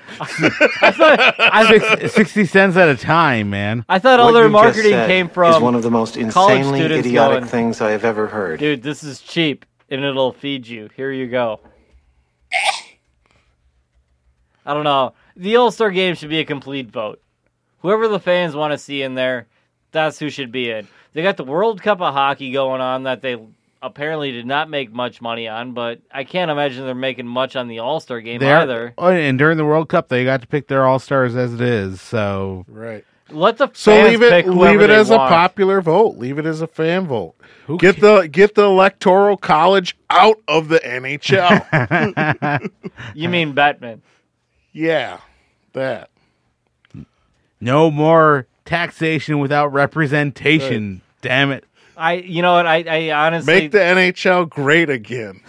[SPEAKER 4] Six, Sixty cents at a time, man.
[SPEAKER 5] I thought all
[SPEAKER 6] What
[SPEAKER 5] their
[SPEAKER 6] you've just
[SPEAKER 5] marketing
[SPEAKER 6] said
[SPEAKER 5] came
[SPEAKER 6] is
[SPEAKER 5] from,
[SPEAKER 6] one of the most
[SPEAKER 5] college
[SPEAKER 6] insanely
[SPEAKER 5] students
[SPEAKER 6] idiotic
[SPEAKER 5] going,
[SPEAKER 6] things I have ever heard.
[SPEAKER 5] dude, this is cheap, and it'll feed you. Here you go. I don't know. The All-Star Game should be a complete vote. Whoever the fans want to see in there, that's who should be in. They got the World Cup of Hockey going on that they apparently did not make much money on, but I can't imagine they're making much on the All-Star Game
[SPEAKER 4] They're-
[SPEAKER 5] either.
[SPEAKER 4] Oh, and during the World Cup, they got to pick their all stars as it is. So
[SPEAKER 1] Right.
[SPEAKER 5] Let the
[SPEAKER 1] So
[SPEAKER 5] fans
[SPEAKER 1] leave it
[SPEAKER 5] pick
[SPEAKER 1] leave
[SPEAKER 5] whoever
[SPEAKER 1] it
[SPEAKER 5] they
[SPEAKER 1] as
[SPEAKER 5] want.
[SPEAKER 1] a popular vote. Leave it as a fan vote.
[SPEAKER 4] Who
[SPEAKER 1] Get the get the electoral college out of the N H L.
[SPEAKER 5] You mean Bettman?
[SPEAKER 1] Yeah. That.
[SPEAKER 4] no more taxation without representation. Damn it.
[SPEAKER 5] I, you know what? I, I honestly
[SPEAKER 1] Make the N H L great again.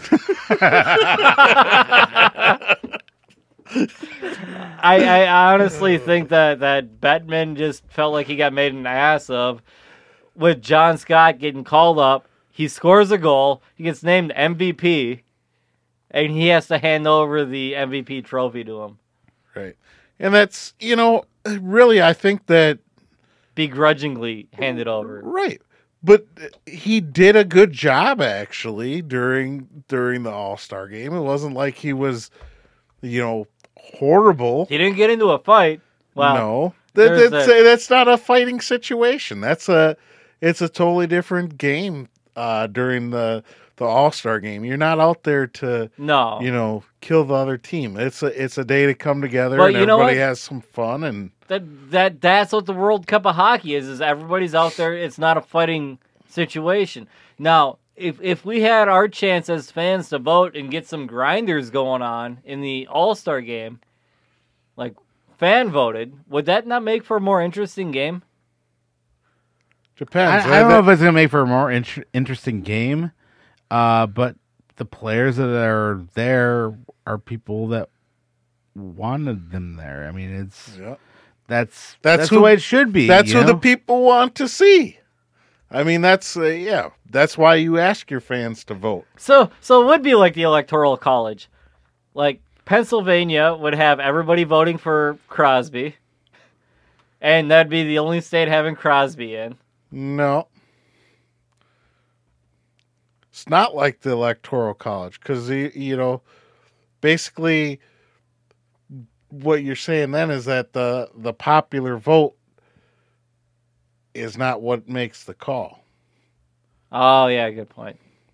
[SPEAKER 5] I, I honestly think that, that Bettman just felt like he got made an ass of with John Scott getting called up. He scores a goal. He gets named M V P, and he has to hand over the M V P trophy to him.
[SPEAKER 1] Right. And that's, you know, really, I think that,
[SPEAKER 5] Begrudgingly handed over.
[SPEAKER 1] right. But he did a good job, actually, during during the All-Star game. It wasn't like he was, you know, horrible.
[SPEAKER 5] He didn't get into a fight. Wow.
[SPEAKER 1] No. That,
[SPEAKER 5] there's
[SPEAKER 1] that's,
[SPEAKER 5] that-
[SPEAKER 1] that's not a fighting situation. That's a, it's a totally different game uh, during the, the All-Star game. You're not out there to,
[SPEAKER 5] No.
[SPEAKER 1] you know, kill the other team. It's a it's a day to come together
[SPEAKER 5] But
[SPEAKER 1] and
[SPEAKER 5] you know
[SPEAKER 1] everybody
[SPEAKER 5] what?
[SPEAKER 1] has some fun and
[SPEAKER 5] That that that's what the World Cup of Hockey is. Is everybody's out there? It's not a fighting situation. Now, if if we had our chance as fans to vote and get some grinders going on in the All Star game, like fan voted, would that not make for a more interesting game?
[SPEAKER 1] depends.
[SPEAKER 4] I, I don't know if it's going to make for a more int- interesting game, uh, but the players that are there are people that wanted them there. I mean, it's
[SPEAKER 1] Yeah.
[SPEAKER 4] that's
[SPEAKER 1] That's
[SPEAKER 4] that's,
[SPEAKER 1] who-
[SPEAKER 4] the way it should be.
[SPEAKER 1] That's
[SPEAKER 4] you
[SPEAKER 1] who the
[SPEAKER 4] know?
[SPEAKER 1] people want to see. I mean, that's uh, yeah. That's why you ask your fans to vote.
[SPEAKER 5] So so it would be like the Electoral College, like Pennsylvania would have everybody voting for Crosby, and that'd be the only state having Crosby in.
[SPEAKER 1] No, it's not like the Electoral College because you know, basically, what you're saying then is that the the popular vote is not what makes the call.
[SPEAKER 5] Oh yeah, good point.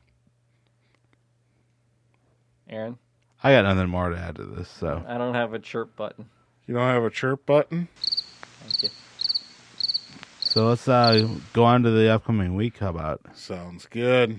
[SPEAKER 5] Aaron,
[SPEAKER 4] I got nothing more to add to this. So
[SPEAKER 5] I don't have a chirp button.
[SPEAKER 1] You don't have a chirp button?
[SPEAKER 5] Thank you.
[SPEAKER 4] so let's uh, go on to the upcoming week. How about?
[SPEAKER 1] Sounds good.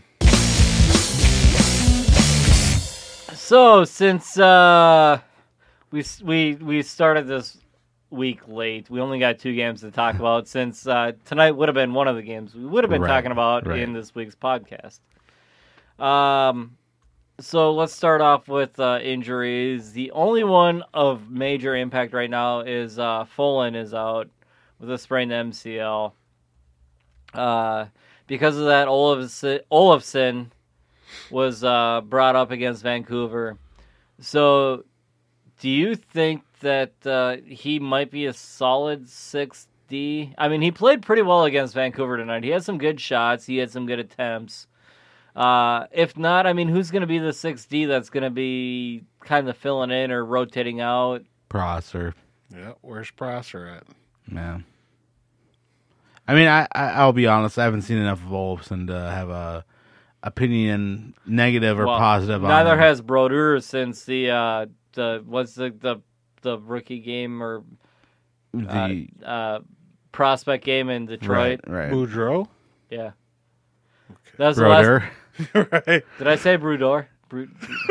[SPEAKER 5] So since uh, we we we started this week late, we only got two games to talk about. Since uh, tonight would have been one of the games we would have been
[SPEAKER 4] Right,
[SPEAKER 5] talking about
[SPEAKER 4] right.
[SPEAKER 5] in this week's podcast. Um, so let's start off with uh, injuries. The only one of major impact right now is uh, Folan is out with a sprained M C L. Uh, because of that, Olafson, Olafson was uh, brought up against Vancouver. So, do you think that uh, he might be a solid six D? I mean, he played pretty well against Vancouver tonight. He had some good shots. He had some good attempts. Uh, if not, I mean, who's going to be the six D that's going to be kind of filling in or rotating out?
[SPEAKER 4] Prosser.
[SPEAKER 1] Yeah, where's Prosser at?
[SPEAKER 4] Yeah. I mean, I, I I'll be honest. I haven't seen enough of Olafson to have a opinion, negative or
[SPEAKER 5] Well,
[SPEAKER 4] positive. on
[SPEAKER 5] Neither
[SPEAKER 4] him.
[SPEAKER 5] has Brodeur since the uh, the what's the, the the rookie game or
[SPEAKER 4] the
[SPEAKER 5] uh, uh, prospect game in Detroit.
[SPEAKER 4] right. right.
[SPEAKER 1] Boudreaux?
[SPEAKER 5] Yeah, that was the last.
[SPEAKER 4] Brodeur.
[SPEAKER 1] Right.
[SPEAKER 5] Did I say Brodeur? Bru-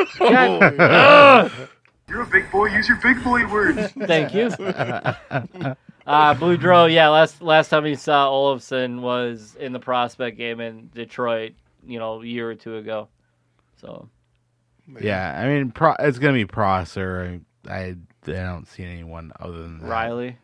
[SPEAKER 6] You're a big boy. Use your big boy words.
[SPEAKER 5] Thank you. Uh, Boudreaux, yeah, last last time we saw Olafson was in the prospect game in Detroit, you know, a year or two ago. So,
[SPEAKER 4] Yeah, I mean, Pro, it's gonna be Prosser. I, I I don't see anyone other than that.
[SPEAKER 5] Riley.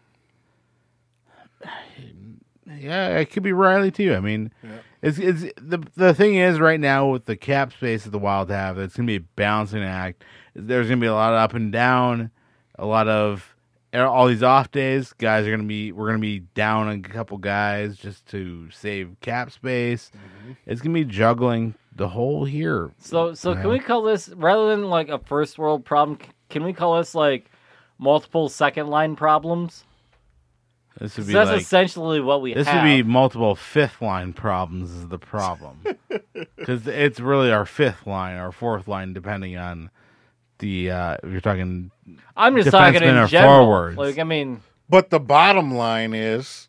[SPEAKER 4] Yeah, it could be Riley too. I mean,
[SPEAKER 1] Yeah.
[SPEAKER 4] it's it's the the thing is right now with the cap space that the Wild have, it's gonna be a balancing act. There's gonna be a lot of up and down, a lot of all these off days. Guys are gonna be we're gonna be down a couple guys just to save cap space.
[SPEAKER 1] Mm-hmm.
[SPEAKER 4] It's gonna be juggling the whole year.
[SPEAKER 5] So, so
[SPEAKER 4] you
[SPEAKER 5] can
[SPEAKER 4] know?
[SPEAKER 5] we call this, rather than like a first world problem, c- can we call this like multiple second line problems?
[SPEAKER 4] This
[SPEAKER 5] 'Cause
[SPEAKER 4] would be
[SPEAKER 5] that's
[SPEAKER 4] like
[SPEAKER 5] essentially what we
[SPEAKER 4] this
[SPEAKER 5] have.
[SPEAKER 4] would be multiple fifth line problems is the problem because it's really our fifth line, our fourth line, depending on the uh, if you're talking.
[SPEAKER 5] I'm just talking
[SPEAKER 4] defensemen
[SPEAKER 5] in
[SPEAKER 4] or
[SPEAKER 5] general.
[SPEAKER 4] forwards.
[SPEAKER 5] Like, I mean,
[SPEAKER 1] But the bottom line is,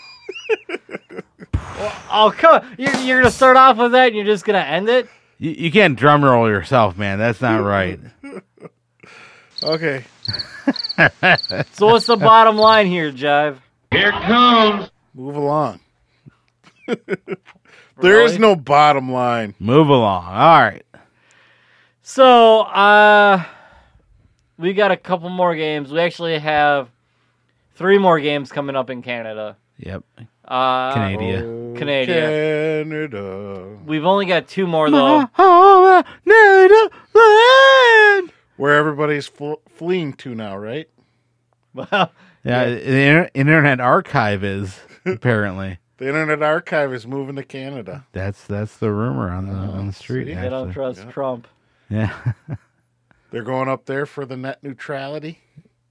[SPEAKER 5] oh, come on. You're, you're going to start off with that and you're just going to end it?
[SPEAKER 4] You, you can't drum roll yourself, man. That's not right.
[SPEAKER 1] okay,
[SPEAKER 5] So what's the bottom line here, Jive?
[SPEAKER 1] move along. There is
[SPEAKER 5] Really?
[SPEAKER 1] no bottom line.
[SPEAKER 4] Move along. All right.
[SPEAKER 5] So, uh, we got a couple more games. We actually have three more games coming up in Canada.
[SPEAKER 4] Yep.
[SPEAKER 5] Uh,
[SPEAKER 4] Canada.
[SPEAKER 1] Oh,
[SPEAKER 5] Canada.
[SPEAKER 1] Canada.
[SPEAKER 5] We've only got two more, though.
[SPEAKER 4] Land.
[SPEAKER 1] Where everybody's fl- fleeing to now, right?
[SPEAKER 5] Well,
[SPEAKER 4] Yeah, the inter- Internet Archive is apparently.
[SPEAKER 1] The Internet Archive is moving to Canada.
[SPEAKER 4] That's that's the rumor on the on the street.
[SPEAKER 1] see?
[SPEAKER 5] they don't
[SPEAKER 4] actually.
[SPEAKER 5] trust
[SPEAKER 1] Yeah.
[SPEAKER 5] Trump.
[SPEAKER 4] Yeah.
[SPEAKER 1] They're going up there for the net neutrality.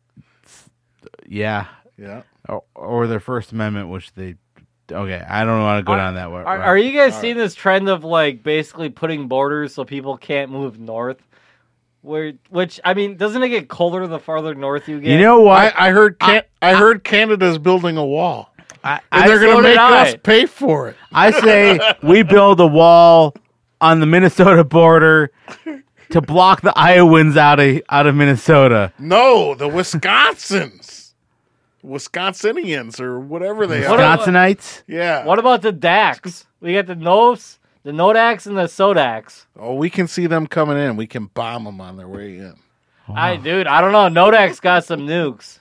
[SPEAKER 4] Yeah.
[SPEAKER 1] Yeah.
[SPEAKER 4] Or, or their First Amendment, which they. Okay, I don't want to go
[SPEAKER 5] Are-
[SPEAKER 4] down that way.
[SPEAKER 5] Are, are you guys seeing this trend of, like, basically putting borders so people can't move north? Where, which, I mean, doesn't it get colder the farther north you get?
[SPEAKER 4] You know what?
[SPEAKER 1] I, I heard. Can- I, heard Canada's building a wall,
[SPEAKER 4] I,
[SPEAKER 1] and
[SPEAKER 4] I,
[SPEAKER 1] they're going
[SPEAKER 5] so
[SPEAKER 1] to make
[SPEAKER 5] did I.
[SPEAKER 1] us pay for it.
[SPEAKER 4] I say we build a wall on the Minnesota border to block the Iowans out of out of Minnesota.
[SPEAKER 1] No, the Wisconsins, Wisconsinians, or whatever they
[SPEAKER 5] What
[SPEAKER 1] are.
[SPEAKER 5] about-
[SPEAKER 4] Wisconsinites.
[SPEAKER 1] Yeah.
[SPEAKER 5] What about the Dax? We got the Novs, the Nodax, and the Sodax.
[SPEAKER 1] Oh, we can see them coming in. We can bomb them on their way in.
[SPEAKER 5] I, dude, I don't know. Nodax got some nukes.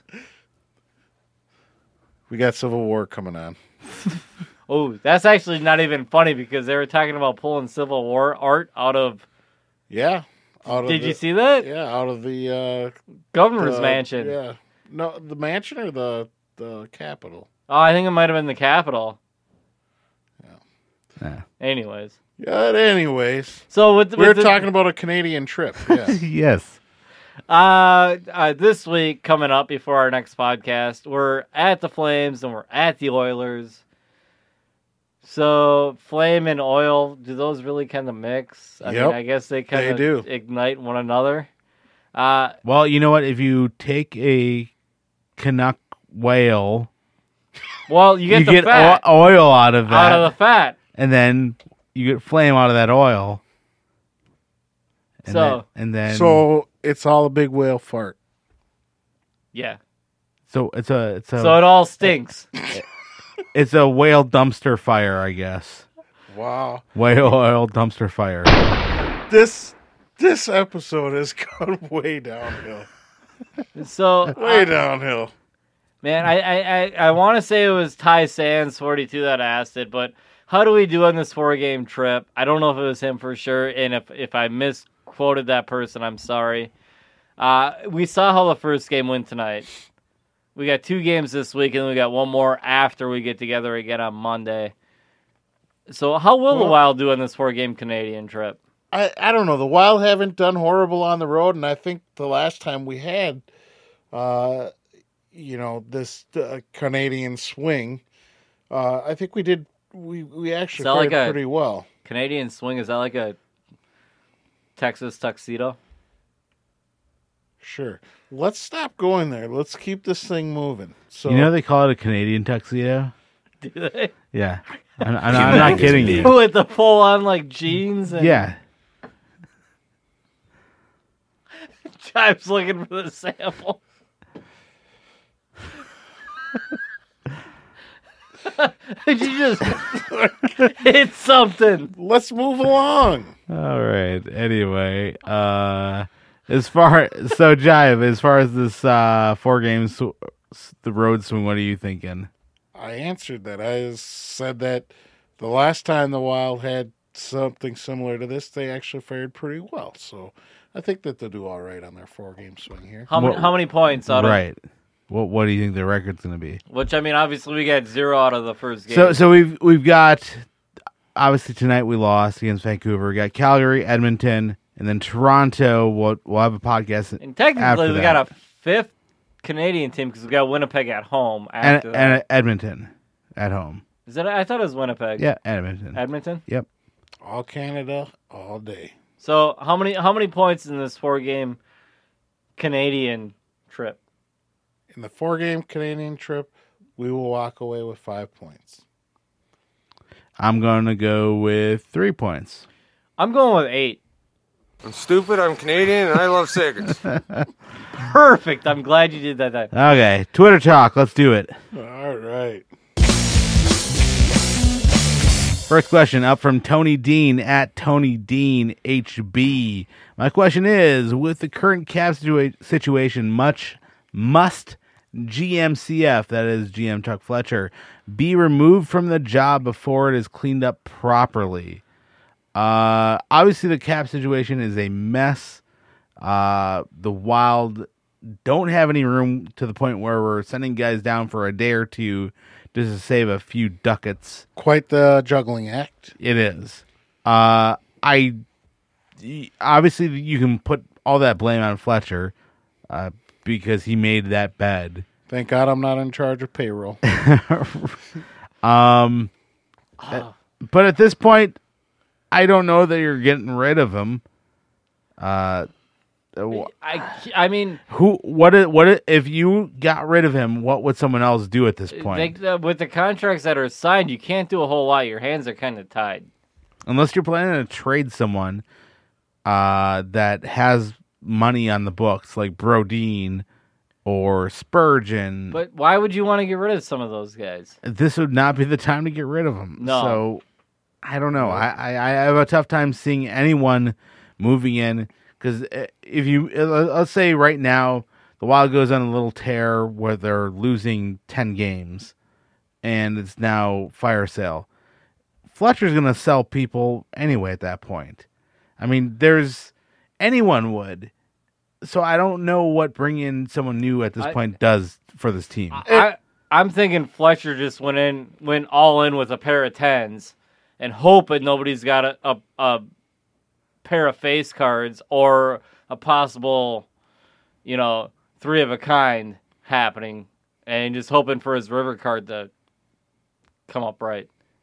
[SPEAKER 1] We got Civil War coming on.
[SPEAKER 5] Oh, that's actually not even funny because they were talking about pulling Civil War art out of.
[SPEAKER 1] Yeah. Out of
[SPEAKER 5] Did
[SPEAKER 1] the,
[SPEAKER 5] you see that?
[SPEAKER 1] Yeah, out of the uh,
[SPEAKER 5] Governor's
[SPEAKER 1] the-
[SPEAKER 5] mansion.
[SPEAKER 1] Yeah. No, the mansion or the the Capitol.
[SPEAKER 5] Oh, I think it might have been the Capitol.
[SPEAKER 4] Yeah.
[SPEAKER 5] Anyways,
[SPEAKER 1] Yeah. Anyways,
[SPEAKER 5] so with,
[SPEAKER 1] we were
[SPEAKER 5] with the-
[SPEAKER 1] talking about a Canadian trip. Yeah.
[SPEAKER 4] Yes.
[SPEAKER 5] Uh, uh, this week coming up before our next podcast, we're at the Flames and we're at the Oilers. So flame and oil, do those really kind of mix? I
[SPEAKER 1] Yep,
[SPEAKER 5] mean, I guess they kind
[SPEAKER 1] they
[SPEAKER 5] of
[SPEAKER 1] do.
[SPEAKER 5] ignite one another. Uh,
[SPEAKER 4] Well, you know what? If you take a Canuck whale,
[SPEAKER 5] well, you get
[SPEAKER 4] you
[SPEAKER 5] the
[SPEAKER 4] get
[SPEAKER 5] fat
[SPEAKER 4] o- oil out of that,
[SPEAKER 5] out of the fat.
[SPEAKER 4] and then you get flame out of that oil. And
[SPEAKER 5] So-
[SPEAKER 4] then, and then
[SPEAKER 1] So it's all a big whale fart.
[SPEAKER 5] Yeah.
[SPEAKER 4] so it's a it's a
[SPEAKER 5] So it all stinks.
[SPEAKER 4] it's a whale dumpster fire, I guess.
[SPEAKER 1] Wow.
[SPEAKER 4] Whale oil dumpster fire.
[SPEAKER 1] This this episode has gone way downhill.
[SPEAKER 5] So
[SPEAKER 1] Way
[SPEAKER 5] uh,
[SPEAKER 1] downhill.
[SPEAKER 5] man, I I, I, I want to say it was Ty Sands forty-two that asked it, but how do we do on this four game trip? I don't know if it was him for sure, and if if I misquoted that person, I'm sorry. Uh, we saw how the first game went tonight. We got two games this week, and then we got one more after we get together again on Monday. So how will the
[SPEAKER 1] Well-
[SPEAKER 5] Wild do on this four game Canadian trip?
[SPEAKER 1] I, I don't know. The Wild haven't done horrible on the road, and I think the last time we had, uh, you know, this uh, Canadian swing, uh, I think we did. We we actually
[SPEAKER 5] Is that like
[SPEAKER 1] fared
[SPEAKER 5] a-
[SPEAKER 1] pretty well.
[SPEAKER 5] Canadian swing, is that like a Texas tuxedo?
[SPEAKER 1] Sure. Let's stop going there. Let's keep this thing moving. So
[SPEAKER 4] You know they call it a Canadian tuxedo?
[SPEAKER 5] Do they?
[SPEAKER 4] Yeah. I'm, I'm, I'm not kidding you.
[SPEAKER 5] With the full on like jeans and
[SPEAKER 4] Yeah.
[SPEAKER 5] Chive's looking for the sample. Did you just hit something?
[SPEAKER 1] let's move along.
[SPEAKER 4] All right. Anyway, uh, as far so Jive, as far as this uh, four games, the road swing, what are you thinking?
[SPEAKER 1] I answered that. I said that the last time the Wild had something similar to this, they actually fared pretty well. So I think that they'll do all right on their four-game swing here.
[SPEAKER 5] How many?
[SPEAKER 4] What-
[SPEAKER 5] How many points out of?
[SPEAKER 4] Right. What What do you think the record's going to be?
[SPEAKER 5] Which I mean, obviously we got zero out of the first game.
[SPEAKER 4] So so we've we've got obviously tonight we lost against Vancouver. We got Calgary, Edmonton, and then Toronto. We'll we'll have a podcast
[SPEAKER 5] and technically
[SPEAKER 4] after
[SPEAKER 5] we
[SPEAKER 4] that.
[SPEAKER 5] got a fifth Canadian team because we got Winnipeg at home.
[SPEAKER 4] and,
[SPEAKER 5] After that.
[SPEAKER 4] and Edmonton at home.
[SPEAKER 5] Is that? I thought it was Winnipeg.
[SPEAKER 4] Yeah, Edmonton.
[SPEAKER 5] Edmonton.
[SPEAKER 4] Yep.
[SPEAKER 1] All Canada, all day.
[SPEAKER 5] So how many? How many points in this four-game Canadian trip?
[SPEAKER 1] In the four-game Canadian trip, we will walk away with five points.
[SPEAKER 4] I'm going to go with three points.
[SPEAKER 5] I'm going with eight.
[SPEAKER 7] I'm stupid, I'm Canadian, and I love cigarettes.
[SPEAKER 5] Perfect. I'm glad you did that. that.
[SPEAKER 4] Okay, Twitter talk. Let's do it.
[SPEAKER 1] All right.
[SPEAKER 4] First question up from Tony Dean at Tony Dean H B. My question is: with the current cap situa- situation, much must G M C F, that is G M Chuck Fletcher, be removed from the job before it is cleaned up properly? Uh, obviously, the cap situation is a mess. Uh, the Wild don't have any room to the point where we're sending guys down for a day or two just to save a few ducats.
[SPEAKER 1] Quite the juggling act.
[SPEAKER 4] It is. Uh, I obviously you can put all that blame on Fletcher uh, because he made that bed.
[SPEAKER 1] Thank God I'm not in charge of payroll.
[SPEAKER 4] Um, but at this point, I don't know that you're getting rid of him. Uh, wh-
[SPEAKER 5] I, I mean,
[SPEAKER 4] who? What? i- What? i- If you got rid of him, what would someone else do at this
[SPEAKER 5] they,
[SPEAKER 4] point?
[SPEAKER 5] uh, with the contracts that are signed, you can't do a whole lot. Your hands are kind of tied.
[SPEAKER 4] Unless you're planning to trade someone uh, that has money on the books, like Brodeen or Spurgeon.
[SPEAKER 5] But why would you want to get rid of some of those guys?
[SPEAKER 4] This would not be the time to get rid of him.
[SPEAKER 5] No.
[SPEAKER 4] So I don't know. I, I, I have a tough time seeing anyone moving in because if you uh, let's say right now the Wild goes on a little tear where they're losing ten games and it's now fire sale. Fletcher's going to sell people anyway at that point. I mean, there's anyone would. So I don't know what bringing in someone new at this
[SPEAKER 5] I-
[SPEAKER 4] point does for this team.
[SPEAKER 5] I, I'm thinking Fletcher just went in, went all in with a pair of tens, and hoping nobody's got a, a, a pair of face cards or a possible, you know, three of a kind happening, and just hoping for his river card to come up right.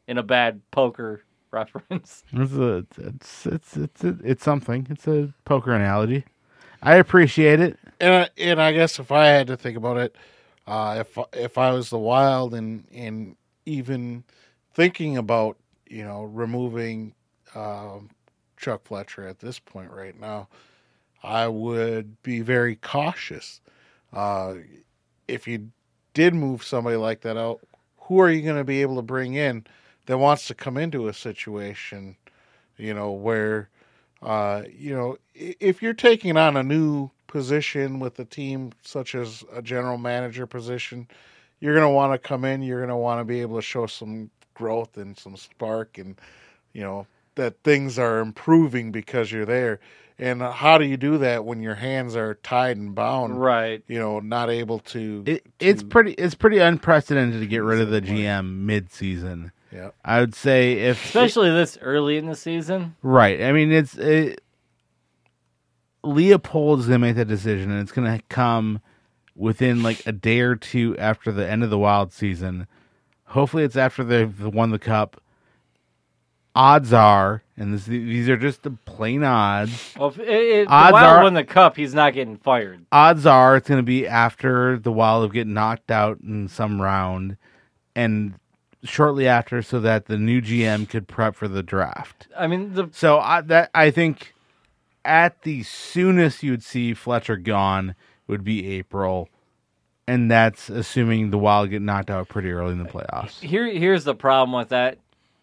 [SPEAKER 5] in a bad poker reference.
[SPEAKER 4] It's a, it's it's it's it's, it's something. It's a poker analogy. I appreciate it.
[SPEAKER 1] And I, and I guess if I had to think about it, uh, if if I was the Wild and and even thinking about you know removing uh, Chuck Fletcher at this point right now, I would be very cautious. Uh, if you did move somebody like that out, who are you going to be able to bring in that wants to come into a situation, you know, where, uh, you know, if you're taking on a new position with a team such as a general manager position, you're going to want to come in, you're going to want to be able to show some growth and some spark and, you know, that things are improving because you're there. And how do you do that when your hands are tied and bound?
[SPEAKER 5] Right.
[SPEAKER 1] You know, not able to.
[SPEAKER 4] It,
[SPEAKER 1] to
[SPEAKER 4] it's pretty. It's pretty unprecedented to get rid of the G M mid-season.
[SPEAKER 1] Yeah.
[SPEAKER 4] I would say if
[SPEAKER 5] Especially this early in the season.
[SPEAKER 4] right. I mean, it's it, Leopold's gonna make that decision, and it's gonna come within like a day or two after the end of the Wild season. Hopefully, it's after they've won the Cup. Odds are, and this, these are just the plain odds.
[SPEAKER 5] Well, if, if
[SPEAKER 4] Odds
[SPEAKER 5] the Wild
[SPEAKER 4] are-
[SPEAKER 5] win the Cup, he's not getting fired.
[SPEAKER 4] Odds are it's going to be after the Wild have get knocked out in some round, and shortly after, so that the new G M could prep for the draft.
[SPEAKER 5] I mean, the
[SPEAKER 4] So I, that I think at the soonest you'd see Fletcher gone would be April, and that's assuming the Wild get knocked out pretty early in the playoffs.
[SPEAKER 5] here here's the problem with that.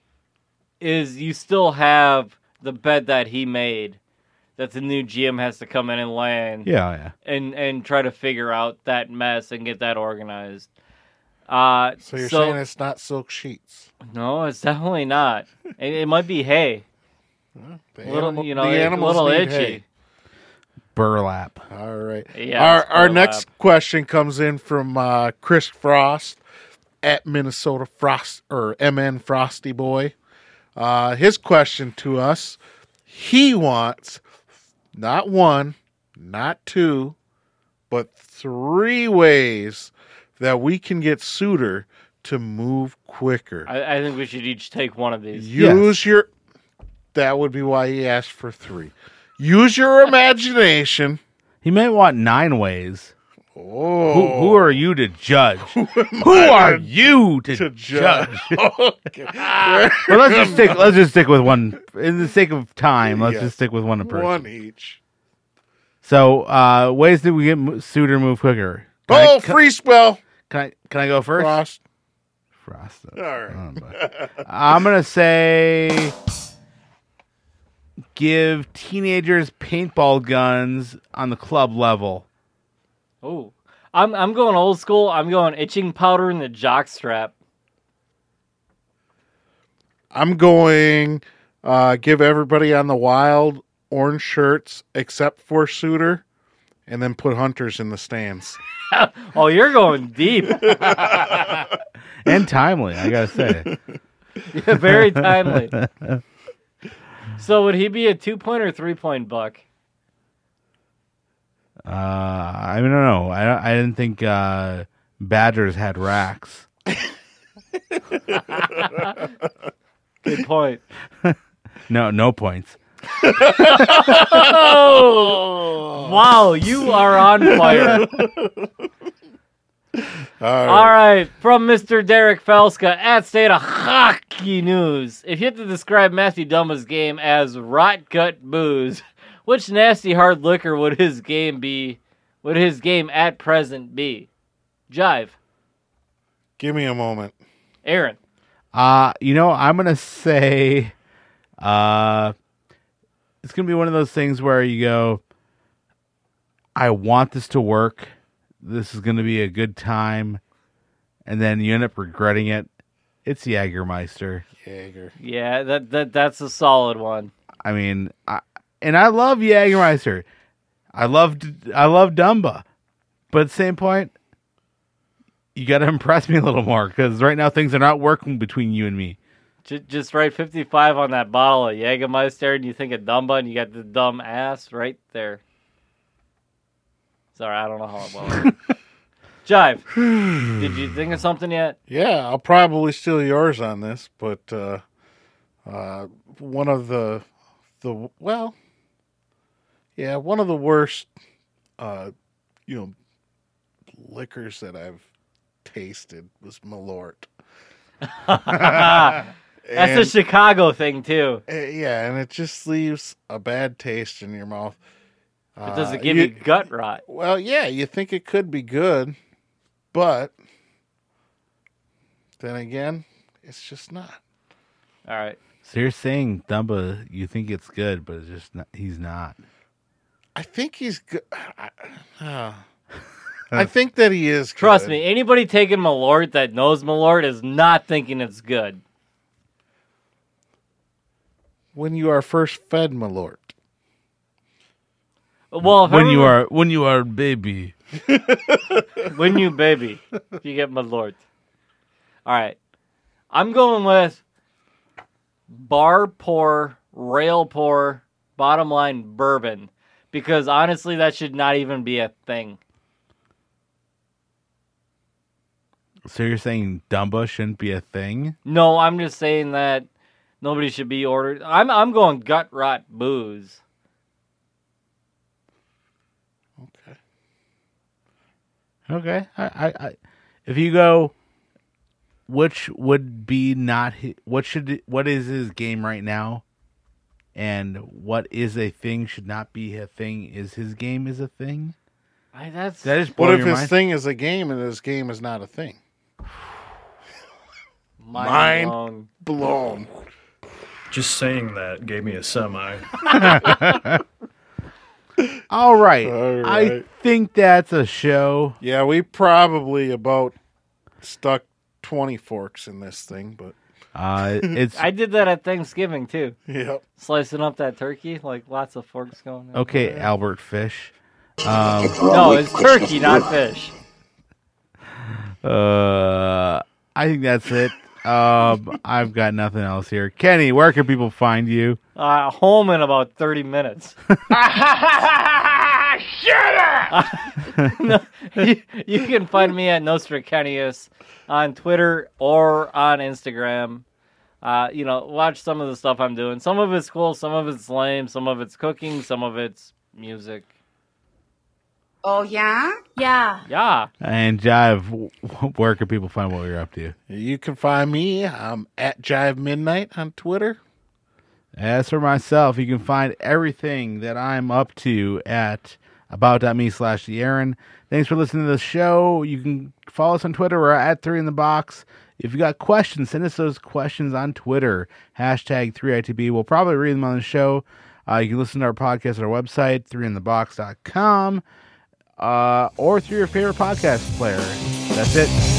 [SPEAKER 5] Is you still have the bet that he made that the new G M has to come in and land
[SPEAKER 4] Yeah, yeah.
[SPEAKER 5] and, and try to figure out that mess and get that organized. Uh,
[SPEAKER 1] So you're saying it's not silk sheets?
[SPEAKER 5] no, it's definitely not. It, it might be hay.
[SPEAKER 1] The
[SPEAKER 5] Little,
[SPEAKER 1] animal-
[SPEAKER 5] you know,
[SPEAKER 1] the
[SPEAKER 5] a
[SPEAKER 1] animals
[SPEAKER 5] little
[SPEAKER 1] need
[SPEAKER 5] itchy.
[SPEAKER 1] hay.
[SPEAKER 4] Burlap.
[SPEAKER 1] All right.
[SPEAKER 5] Yeah,
[SPEAKER 1] our
[SPEAKER 5] it's
[SPEAKER 1] our
[SPEAKER 5] burlap.
[SPEAKER 1] next question comes in from uh, Chris Frost at Minnesota Frost or M N Frosty Boy. Uh, his question to us: he wants not one, not two, but three ways that we can get Suter to move quicker.
[SPEAKER 5] I, I think we should each take one of these.
[SPEAKER 1] Use your. That would be why he asked for three. Use your imagination.
[SPEAKER 4] He might want nine ways.
[SPEAKER 1] Oh,
[SPEAKER 4] Who, who are you to judge? Who are you to,
[SPEAKER 1] to
[SPEAKER 4] judge?
[SPEAKER 1] judge? Okay.
[SPEAKER 4] Well, let's just stick. Let's just stick with one. In the sake of time, let's
[SPEAKER 1] Yeah.
[SPEAKER 4] just stick with one person.
[SPEAKER 1] One each.
[SPEAKER 4] So, uh, ways that we get mo- Suter move quicker. Can I-
[SPEAKER 1] Oh,
[SPEAKER 4] can,
[SPEAKER 1] free spell.
[SPEAKER 4] Can I can I go first?
[SPEAKER 1] Frost.
[SPEAKER 4] Frost.
[SPEAKER 1] All right.
[SPEAKER 4] Oh, boy. I'm gonna say give teenagers paintball guns on the club level.
[SPEAKER 5] Oh, I'm I'm going old school. I'm going itching powder in the jock strap.
[SPEAKER 1] I'm going. Uh, give everybody on the Wild orange shirts except for Suter, and then put hunters in the stands.
[SPEAKER 5] Oh, you're going deep.
[SPEAKER 4] And timely, I gotta say.
[SPEAKER 5] Yeah, very timely. So would he be a two point or three point buck?
[SPEAKER 4] Uh, I don't know. I don't- I didn't think uh, Badgers had racks.
[SPEAKER 5] Good point.
[SPEAKER 4] No, no points.
[SPEAKER 5] Oh, wow, you are on fire.
[SPEAKER 1] All right.
[SPEAKER 5] All right, from Mister Derek Felska at State of Hockey News. If you had to describe Matthew Dumba's game as rot gut booze, which nasty hard liquor would his game be? Would his game at present be? Jive.
[SPEAKER 1] Give me a moment.
[SPEAKER 5] Aaron.
[SPEAKER 4] Uh, you know, I'm gonna say, uh, it's gonna be one of those things where you go, I want this to work. This is gonna be a good time, and then you end up regretting it. It's Jägermeister.
[SPEAKER 1] Jaeger.
[SPEAKER 5] Yeah, that that that's a solid one.
[SPEAKER 4] I mean, I, and I love Jägermeister. I love I love Dumba, but at the same point, you got to impress me a little more because right now things are not working between you and me.
[SPEAKER 5] Just, just write fifty-five on that bottle of Jägermeister, and you think of Dumba, and you got the dumb ass right there. Sorry, I don't know how it went. Jive, did you think of something yet?
[SPEAKER 1] Yeah, I'll probably steal yours on this, but uh, uh, one of the the well, yeah, one of the worst, uh, you know, liquors that I've tasted was Malort.
[SPEAKER 5] That's
[SPEAKER 1] And-
[SPEAKER 5] a Chicago thing too.
[SPEAKER 1] Uh, yeah, and it just leaves a bad taste in your mouth.
[SPEAKER 5] But does
[SPEAKER 1] Uh,
[SPEAKER 5] it give you, gut rot?
[SPEAKER 1] Well, yeah, you think it could be good, but then again, it's just not.
[SPEAKER 5] All right.
[SPEAKER 4] So you're saying Dumba, you think it's good, but it's just not, he's not.
[SPEAKER 1] I think he's good. I, uh, I think that he is.
[SPEAKER 5] Trust
[SPEAKER 1] good.
[SPEAKER 5] me, anybody taking Malort that knows Malort is not thinking it's good.
[SPEAKER 1] When you are first fed Malort,
[SPEAKER 5] Well, if
[SPEAKER 4] When you
[SPEAKER 5] everyone-
[SPEAKER 4] are when you are a baby.
[SPEAKER 5] when you baby, you get Malort. All right, I'm going with bar pour, rail pour, bottom line bourbon, because honestly, that should not even be a thing.
[SPEAKER 4] So you're saying Dumba shouldn't be a thing?
[SPEAKER 5] No, I'm just saying that nobody should be ordered. I'm I'm going gut rot booze.
[SPEAKER 1] okay.
[SPEAKER 4] Okay. I, I, I if you go, which would be not hi- what should what is his game right now, and what is a thing should not be a thing is his game is a thing.
[SPEAKER 5] I, that's
[SPEAKER 4] That is
[SPEAKER 1] What
[SPEAKER 4] blowing
[SPEAKER 1] if
[SPEAKER 4] your
[SPEAKER 1] his
[SPEAKER 4] mind?
[SPEAKER 1] thing is a game and his game is not a thing?
[SPEAKER 5] mind
[SPEAKER 1] Mind
[SPEAKER 5] blown.
[SPEAKER 1] Blown.
[SPEAKER 8] Just saying that gave me a semi.
[SPEAKER 4] All right.
[SPEAKER 1] All
[SPEAKER 4] I
[SPEAKER 1] right.
[SPEAKER 4] think that's a show.
[SPEAKER 1] Yeah, we probably about stuck twenty forks in this thing, but
[SPEAKER 4] Uh, it's
[SPEAKER 5] I did that at Thanksgiving too.
[SPEAKER 1] yep.
[SPEAKER 5] Slicing up that turkey, like lots of forks going in.
[SPEAKER 4] okay, Albert Fish. Um,
[SPEAKER 5] No, it's turkey, not fish.
[SPEAKER 4] uh, I think that's it. Um, I've got nothing else here. Kenny, where can people find you?
[SPEAKER 5] Uh, home in about thirty minutes. No, you, you can find me at Nostracanius on Twitter or on Instagram. Uh, you know, watch some of the stuff I'm doing. Some of it's cool, some of it's lame, some of it's cooking, some of it's music.
[SPEAKER 9] Oh, yeah? Yeah.
[SPEAKER 5] Yeah.
[SPEAKER 4] And Jive, wh- where can people find what you're up to?
[SPEAKER 1] You can find me. I'm at Jive Midnight on Twitter.
[SPEAKER 4] As for myself, you can find everything that I'm up to at about.me slash the Aaron. Thanks for listening to the show. You can follow us on Twitter. We're at three in the box. If you got questions, send us those questions on Twitter. Hashtag three I T B. We'll probably read them on the show. Uh, you can listen to our podcast at our website, three in the box dot com, uh, or through your favorite podcast player. That's it.